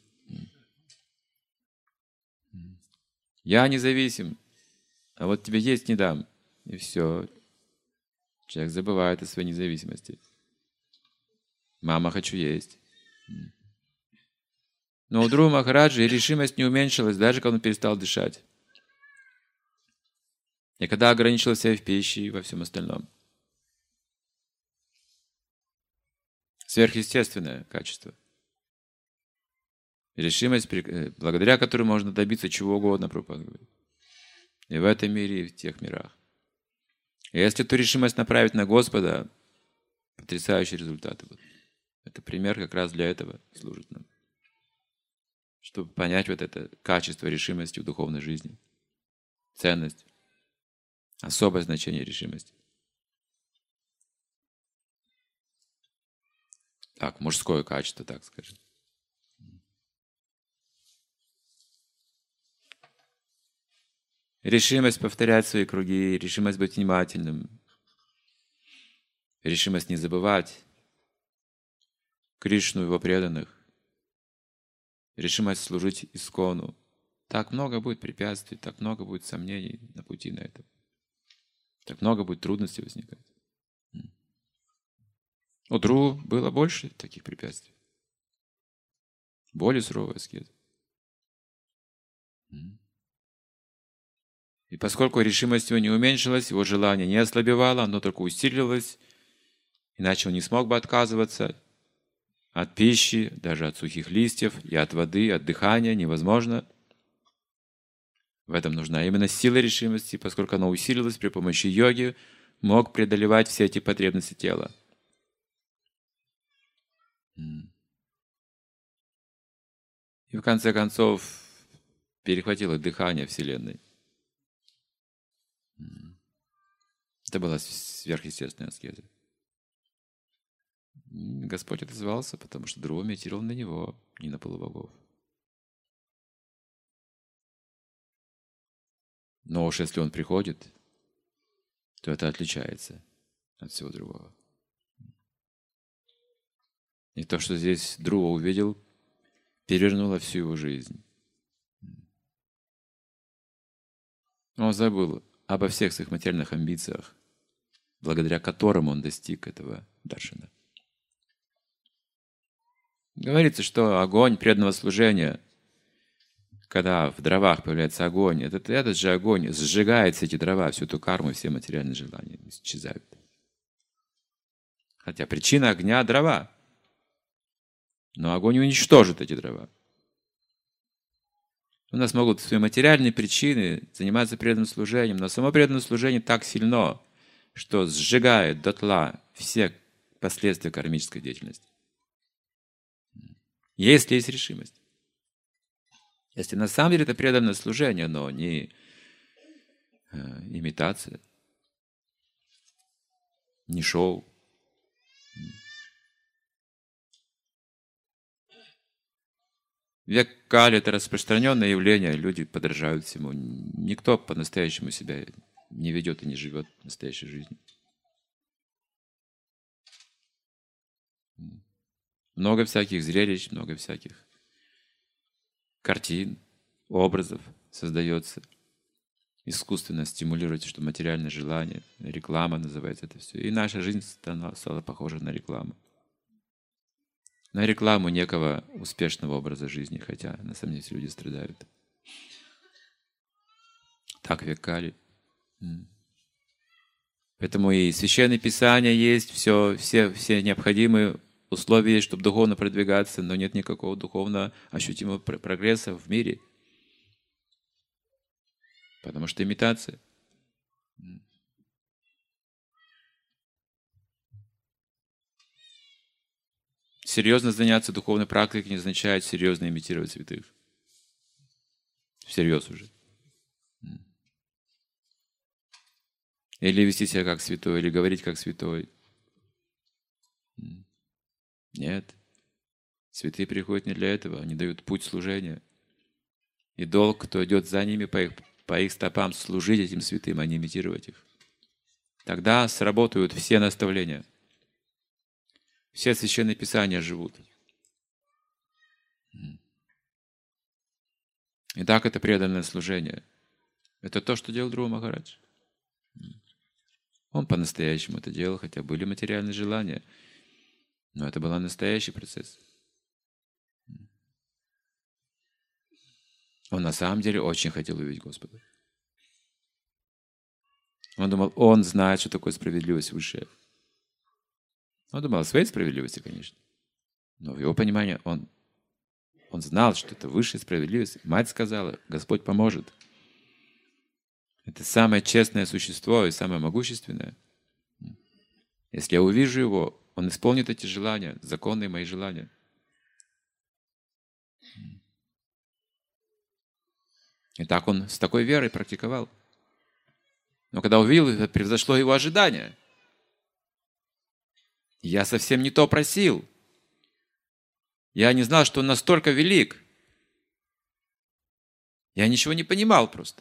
A: Я независим, а вот тебе есть не дам. И все. Человек забывает о своей независимости. Мама, хочу есть. Но у Dhruva Махараджа решимость не уменьшилась, даже когда он перестал дышать. И когда ограничил себя в пище и во всем остальном. Сверхъестественное качество. Решимость, благодаря которой можно добиться чего угодно, Прабхупада говорит. И в этом мире, и в тех мирах. И если эту решимость направить на Господа, потрясающие результаты будут. Это пример как раз для этого служит нам. Чтобы понять вот это качество решимости в духовной жизни. Ценность. Особое значение решимости. Так, мужское качество, так скажем. Решимость повторять свои круги, решимость быть внимательным, решимость не забывать Кришну и его преданных, решимость служить Искону. Так много будет препятствий, так много будет сомнений на пути на это. Так много будет трудностей возникать. У Dhruva было больше таких препятствий. Более суровая аскеза. И поскольку решимость его не уменьшилась, его желание не ослабевало, оно только усиливалось, иначе он не смог бы отказываться. от пищи, даже от сухих листьев, и от воды, от дыхания невозможно. В этом нужна именно сила решимости, поскольку она усилилась при помощи йоги, мог преодолевать все эти потребности тела. И в конце концов перехватило дыхание Вселенной. Это была сверхъестественная аскеза. Господь отозвался, потому что Друва медитировал на него, не на полубогов. Но уж если он приходит, то это отличается от всего другого. И то, что здесь Друва увидел, перевернуло всю его жизнь. Он забыл обо всех своих материальных амбициях, благодаря которым он достиг этого даршана. Говорится, что огонь преданного служения, когда в дровах появляется огонь, этот же огонь сжигает все эти дрова, всю эту карму, все материальные желания исчезают. Хотя причина огня – дрова. Но огонь уничтожит эти дрова. У нас могут свои материальные причины заниматься преданным служением, но само преданное служение так сильно, что сжигает дотла все последствия кармической деятельности. Если есть решимость. Если на самом деле это преданное служение, но не имитация, не шоу. Век Кали – это распространенное явление, люди подражают всему. Никто по-настоящему себя не ведет и не живет настоящей жизнью. Много всяких зрелищ, много всяких картин, образов создается. Искусственно стимулируется, что материальное желание, реклама называется это все. И наша жизнь стала похожа на рекламу. На рекламу некого успешного образа жизни, хотя на самом деле люди страдают. Так век Кали. Поэтому и Священное Писание есть, все необходимые условия, чтобы духовно продвигаться, но нет никакого духовно ощутимого прогресса в мире. Потому что имитация. Серьезно заняться духовной практикой не означает серьезно имитировать святых. Всерьез уже. Или вести себя как святой, или говорить как святой. Нет. Святые приходят не для этого, они дают путь служения. И долг, кто идет за ними по их стопам, служить этим святым, а не имитировать их. Тогда сработают все наставления. Все священные писания живут. Итак, это преданное служение. Это то, что делал Друва Махарадж. Он по-настоящему это делал, хотя были материальные желания. Но это был настоящий процесс. Он на самом деле очень хотел увидеть Господа. Он думал, он знает, что такое справедливость высшая. Он думал о своей справедливости, конечно. Но в его понимании он знал, что это высшая справедливость. Мать сказала, Господь поможет. Это самое честное существо и самое могущественное. Если я увижу его, он исполнит эти желания, законные мои желания. И так он с такой верой практиковал. Но когда увидел, это превзошло его ожидания. Я совсем не то просил. Я не знал, что он настолько велик. Я ничего не понимал просто.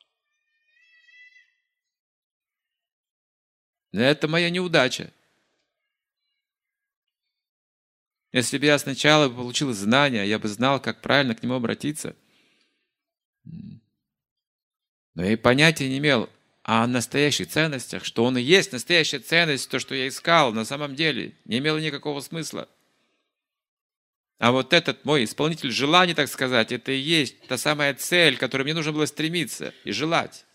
A: Это моя неудача. Если бы я сначала получил знания, я бы знал, как правильно к нему обратиться. Но я и понятия не имел о настоящих ценностях, что он и есть настоящая ценность, то, что я искал, на самом деле не имело никакого смысла. А вот этот мой исполнитель желаний, так сказать, это и есть та самая цель, к которой мне нужно было стремиться и желать.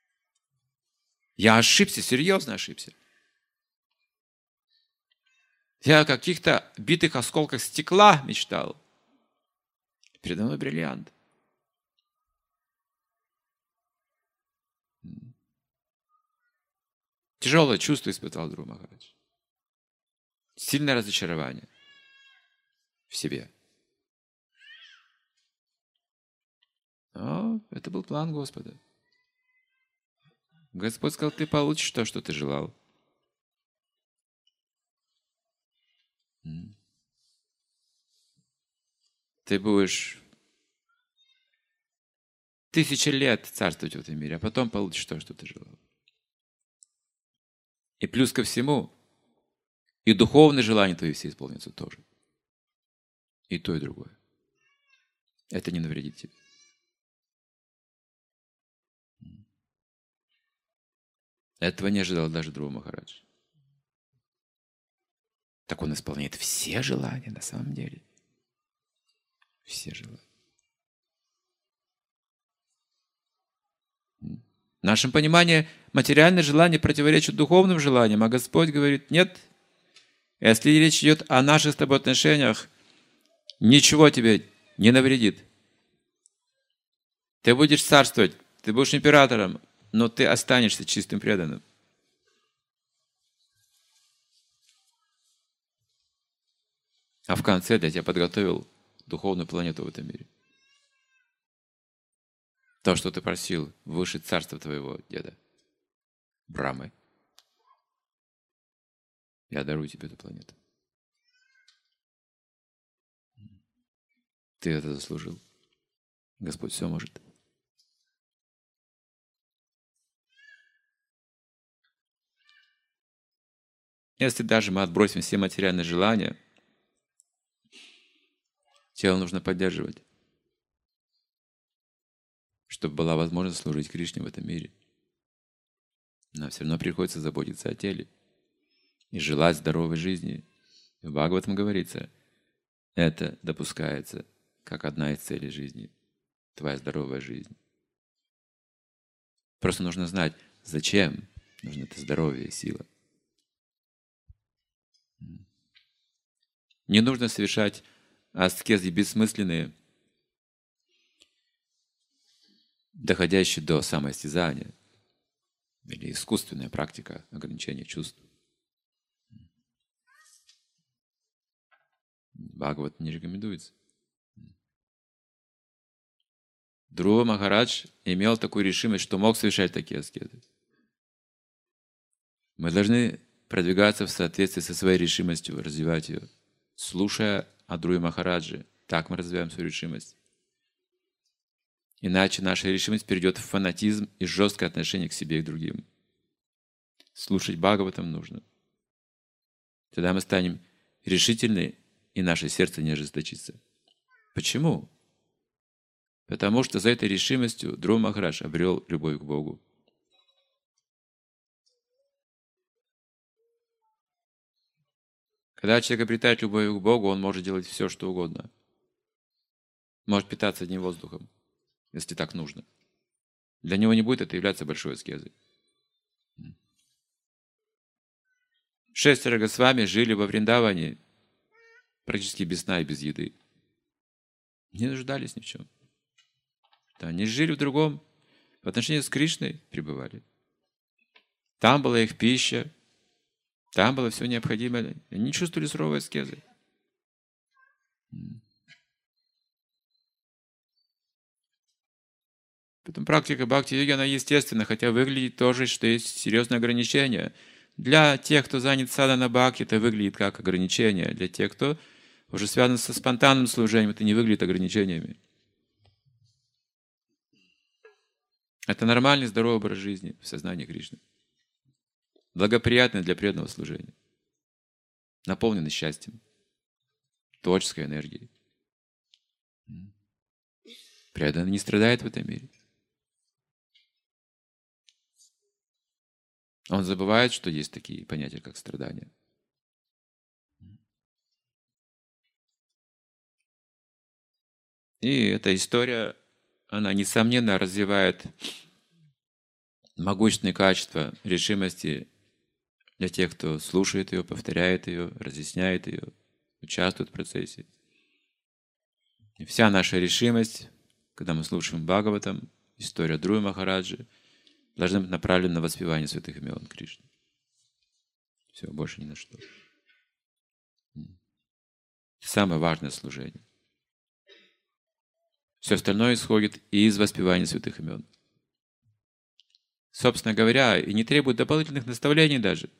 A: Я ошибся, серьезно ошибся. Я о каких-то битых осколках стекла мечтал. Передо мной бриллиант. Тяжелое чувство испытал Дру Махарадж. Сильное разочарование в себе. Но это был план Господа. Господь сказал, ты получишь то, что ты желал. Ты будешь 1000 лет царствовать в этом мире, а потом получишь то, что ты желал. И плюс ко всему, и духовные желания твои все исполнятся тоже. И то, и другое. Это не навредит тебе. Этого не ожидал даже Друва Махарадж. Так он исполняет все желания на самом деле. Все желания. В нашем понимании материальные желания противоречат духовным желаниям, а Господь говорит, нет, если речь идет о наших с тобой отношениях, ничего тебе не навредит. Ты будешь царствовать, ты будешь императором, но ты останешься чистым преданным. А в конце я тебя подготовил духовную планету в этом мире. То, что ты просил, выше царства твоего деда, Брамы. Я дарую тебе эту планету. Ты это заслужил. Господь все может. Если даже мы отбросим все материальные желания, тело нужно поддерживать, чтобы была возможность служить Кришне в этом мире. Нам все равно приходится заботиться о теле и желать здоровой жизни. В Бхагаватам говорится, это допускается как одна из целей жизни, твоя здоровая жизнь. Просто нужно знать, зачем нужно это здоровье и сила. Не нужно совершать аскезы бессмысленные, доходящие до самоистязания, или искусственная практика ограничения чувств. Бхагават не рекомендуется. Друва Махарадж имел такую решимость, что мог совершать такие аскезы. Мы должны продвигаться в соответствии со своей решимостью, развивать ее, слушая о Друве Махараджи. Так мы развиваем свою решимость. Иначе наша решимость перейдет в фанатизм и жесткое отношение к себе и к другим. Слушать Бхагаватам нужно. Тогда мы станем решительны, и наше сердце не ожесточится. Почему? Потому что за этой решимостью Друва Махарадж обрел любовь к Богу. Когда человек обретает любовь к Богу, он может делать все, что угодно. Может питаться одним воздухом, если так нужно. Для него не будет это являться большой аскезой. 6 Госвами жили во Вриндаване практически без сна и без еды. Не нуждались ни в чем. Они жили в другом, в отношении с Кришной пребывали. Там была их пища, там было все необходимое. Они не чувствовали суровой аскезы. Поэтому практика бхакти-йоги, она естественна, хотя выглядит тоже, что есть серьезные ограничения. Для тех, кто занят садхана бхакти, это выглядит как ограничение. Для тех, кто уже связан со спонтанным служением, это не выглядит ограничениями. Это нормальный, здоровый образ жизни в сознании Кришны. Благоприятный для преданного служения. Наполненный счастьем, творческой энергией. Преданный не страдает в этом мире. Он забывает, что есть такие понятия, как страдания. И эта история, она, несомненно, развивает могущественные качества решимости для тех, кто слушает ее, повторяет ее, разъясняет ее, участвует в процессе. И вся наша решимость, когда мы слушаем Бхагаватам, историю Друи Махараджи, должна быть направлена на воспевание святых имен Кришны. Все, больше ни на что. Самое важное служение. Все остальное исходит из воспевания святых имен. Собственно говоря, и не требует дополнительных наставлений даже.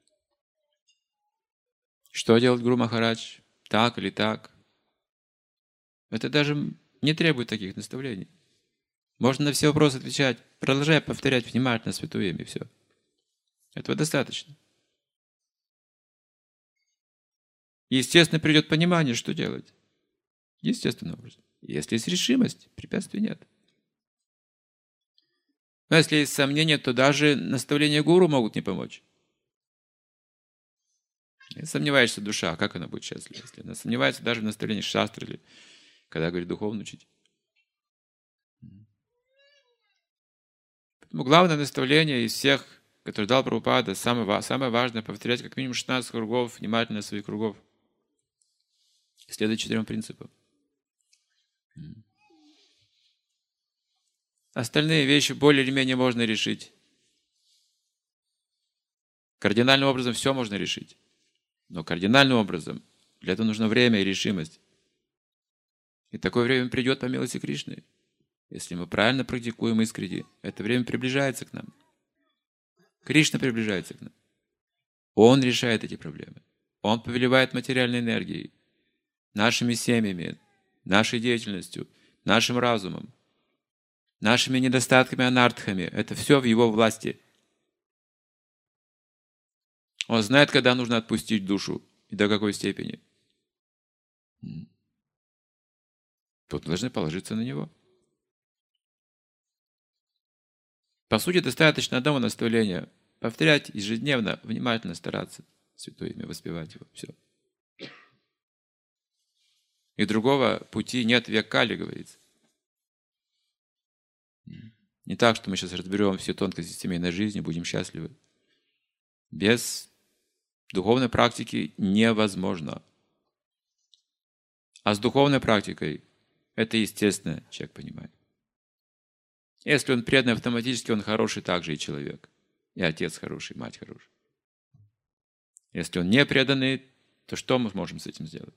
A: Что делать Гуру Махарадж? Так или так? Это даже не требует таких наставлений. Можно на все вопросы отвечать, продолжая повторять внимательно святое имя, и все. Этого достаточно. Естественно, придет понимание, что делать. Естественным образом. Если есть решимость, препятствий нет. Но если есть сомнения, то даже наставления гуру могут не помочь. Сомневаешься душа, как она будет счастлива? Если она сомневается даже в наставлении шастры, или когда говорит духовно учить. Поэтому главное наставление из всех, которые дал Прабхупада, самое важное — повторять как минимум 16 кругов, внимательно своих кругов. Следуя 4 принципам. Остальные вещи более или менее можно решить. Кардинальным образом все можно решить. Но кардинальным образом для этого нужно время и решимость. И такое время придет по милости Кришны. Если мы правильно практикуем искренне, это время приближается к нам. Кришна приближается к нам. Он решает эти проблемы. Он повелевает материальной энергией, нашими семьями, нашей деятельностью, нашим разумом, нашими недостатками, анартхами. Это все в его власти. Он знает, когда нужно отпустить душу и до какой степени. Тут должны положиться на него. По сути, достаточно одного наставления. Повторять ежедневно, внимательно стараться святое имя, воспевать его. Все. И другого пути нет, век кали, говорится. Не так, что мы сейчас разберем все тонкости семейной жизни, будем счастливы. Без духовной практики невозможно. А с духовной практикой это естественно, человек понимает. Если он преданный, автоматически он хороший также и человек. И отец хороший, и мать хорошая. Если он не преданный, то что мы можем с этим сделать?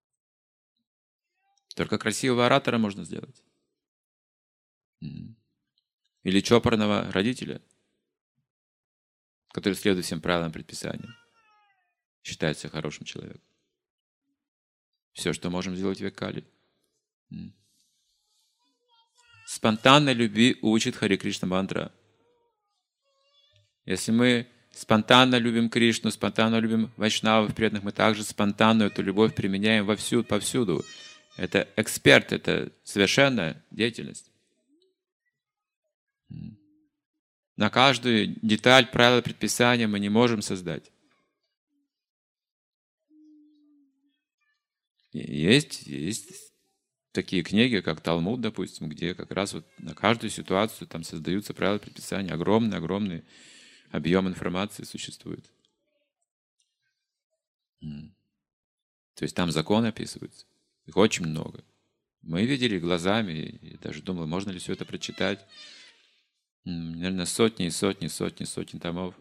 A: Только красивого оратора можно сделать. Или чопорного родителя, который следует всем правилам, предписаниям. Считается хорошим человеком. Все, что можем сделать в век кали. Спонтанной любви учит Хари Кришна мантра. Если мы спонтанно любим Кришну, спонтанно любим вайшнавов, преданных, мы также спонтанно эту любовь применяем повсюду. Это эксперт, это совершенная деятельность. На каждую деталь, правила, предписания мы не можем создать. Есть такие книги, как Талмуд, допустим, где как раз вот на каждую ситуацию там создаются правила, предписания. Огромный объем информации существует. То есть там законы описываются. Их очень много. Мы видели глазами, и даже думали, можно ли все это прочитать. Наверное, сотни томов.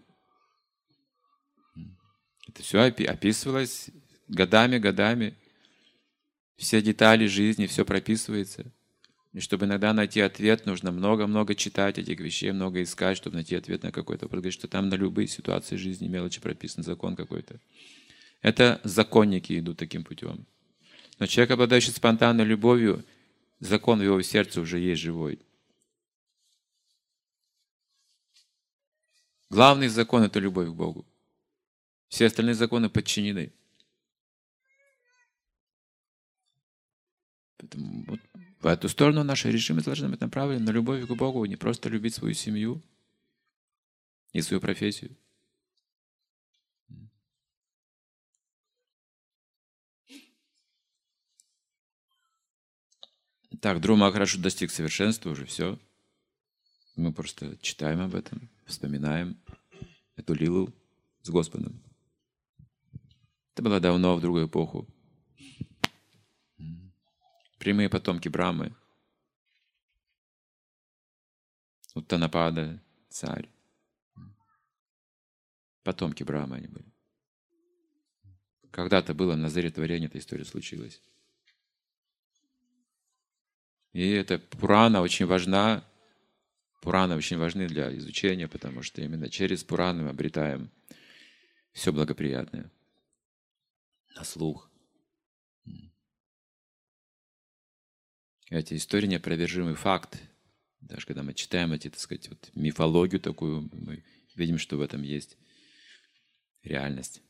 A: Это все описывалось годами. Все детали жизни, все прописывается. И чтобы иногда найти ответ, нужно много читать этих вещей, много искать, чтобы найти ответ на какой-то вопрос. Говорит, что там на любые ситуации жизни, мелочи прописан закон какой-то. Это законники идут таким путем. Но человек, обладающий спонтанной любовью, закон в его сердце уже есть живой. Главный закон — это любовь к Богу. Все остальные законы подчинены. Поэтому вот в эту сторону наша решимость должна быть направлена на любовь к Богу, не просто любить свою семью и свою профессию. Так, Дру Махарадж достиг совершенства, уже все. Мы просто читаем об этом, вспоминаем эту лилу с Господом. Это было давно, в другую эпоху. Прямые потомки Брамы. Уттанапада, царь. Потомки Брамы они были. Когда-то было на заре творения, эта история случилась. И эта Пурана очень важна. Пураны очень важны для изучения, потому что именно через Пураны мы обретаем все благоприятное на слух. Эти истории неопровержимый факт. Даже когда мы читаем эти, так сказать, вот мифологию такую, мы видим, что в этом есть реальность.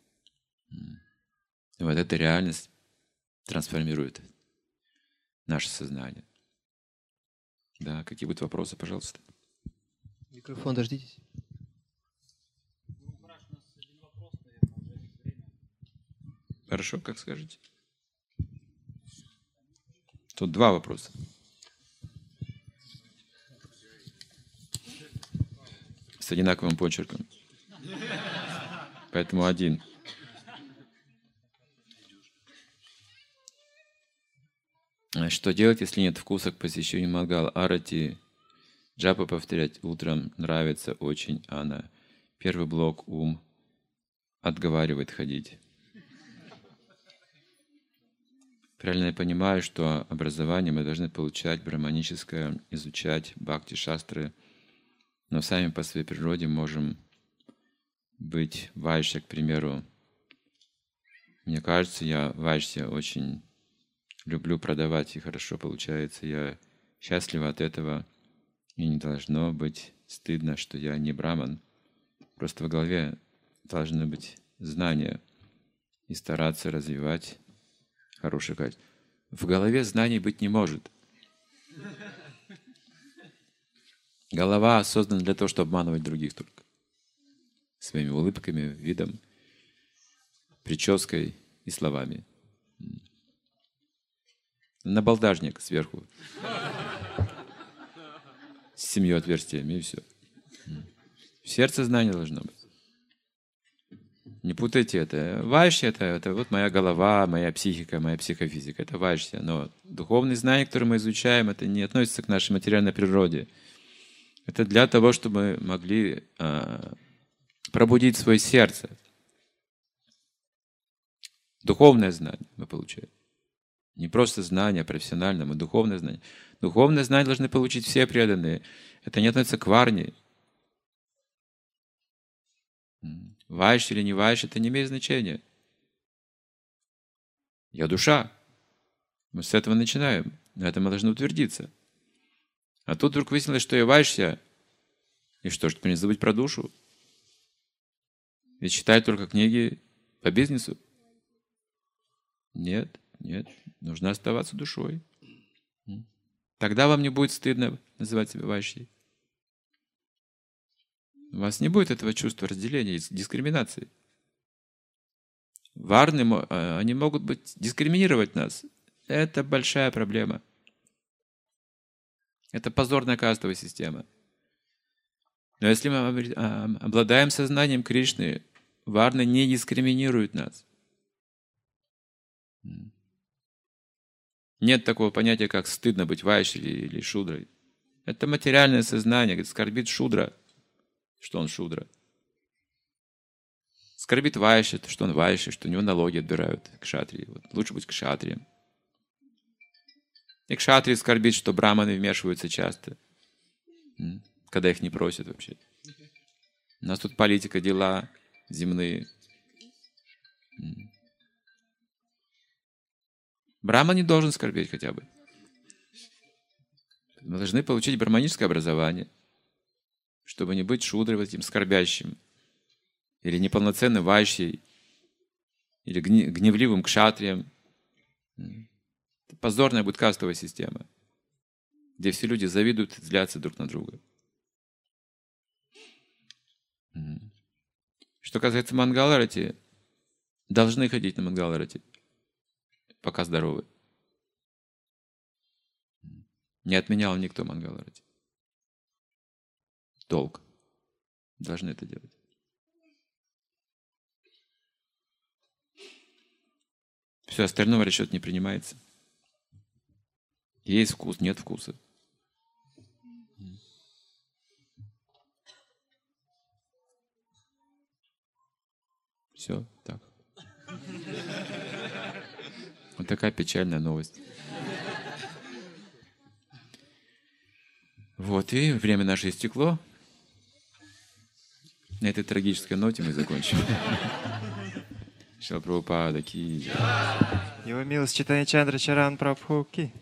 A: И вот эта реальность трансформирует наше сознание. Да, какие будут вопросы, пожалуйста?
B: Микрофон, дождитесь.
A: Хорошо, как скажете. Тут два вопроса. С одинаковым почерком. Поэтому один. Что делать, если нет вкуса к посещению Мангала Арати? Джапа повторять утром нравится очень, Анна. Первый блок ум отговаривает ходить. Правильно я понимаю, что образование мы должны получать браманическое, изучать бхакти-шастры, но сами по своей природе можем быть вайшья, к примеру. Мне кажется, я вайшья очень люблю продавать, и хорошо получается. Я счастлива от этого, и не должно быть стыдно, что я не браман. Просто в голове должны быть знания и стараться развивать хорошее качество. В голове знаний быть не может. Голова создана для того, чтобы обманывать других только. Своими улыбками, видом, прической и словами. Набалдажник сверху. С 7 отверстиями, и все. В сердце знание должно быть. Не путайте это. Вайшья это вот моя голова, моя психика, моя психофизика. Это вайшья. Но духовные знания, которые мы изучаем, это не относится к нашей материальной природе. Это для того, чтобы мы могли пробудить свое сердце. Духовное знание мы получаем. Не просто знание профессиональное, но духовное знание. Духовное знание должны получить все преданные. Это не относится к варне. Вайш или не вайш, это не имеет значения. Я душа. Мы с этого начинаем. На этом мы должны утвердиться. А тут вдруг выяснилось, что я вайшья. И что ж, не забыть про душу? Ведь читать только книги по бизнесу. Нет, нет. Нужно оставаться душой. Тогда вам не будет стыдно называть себя вайшьей. У вас не будет этого чувства разделения, дискриминации. Варны, они могут дискриминировать нас. Это большая проблема. Это позорная кастовая система. Но если мы обладаем сознанием Кришны, варны не дискриминируют нас. Нет такого понятия, как стыдно быть вайшей или шудрой. Это материальное сознание, скорбит шудра, что он шудра. Скорбит вайши, что он вайши, что у него налоги отбирают кшатрии. Вот лучше быть кшатрием. И кшатрии скорбит, что браманы вмешиваются часто, когда их не просят вообще. У нас тут политика, дела земные. Брахман не должен скорбеть хотя бы. Мы должны получить браманическое образование, чтобы не быть шудрой, вот этим скорбящим, или неполноценным вайшьей, или гневливым кшатрием. Это позорная будет кастовая система, где все люди завидуют и злятся друг на друга. Что касается Мангаларати, должны ходить на Мангаларати, пока здоровы. Не отменял никто Мангаларати. Долг. Должны это делать. Все остальное в расчет не принимается. Есть вкус, нет вкуса. Все так. Вот такая печальная новость. Вот, и время наше истекло. На этой трагической ноте мы закончим. Шрила Прабхупада ки.
C: Его милость Чайтанья Чандра Чаран Прабху ки.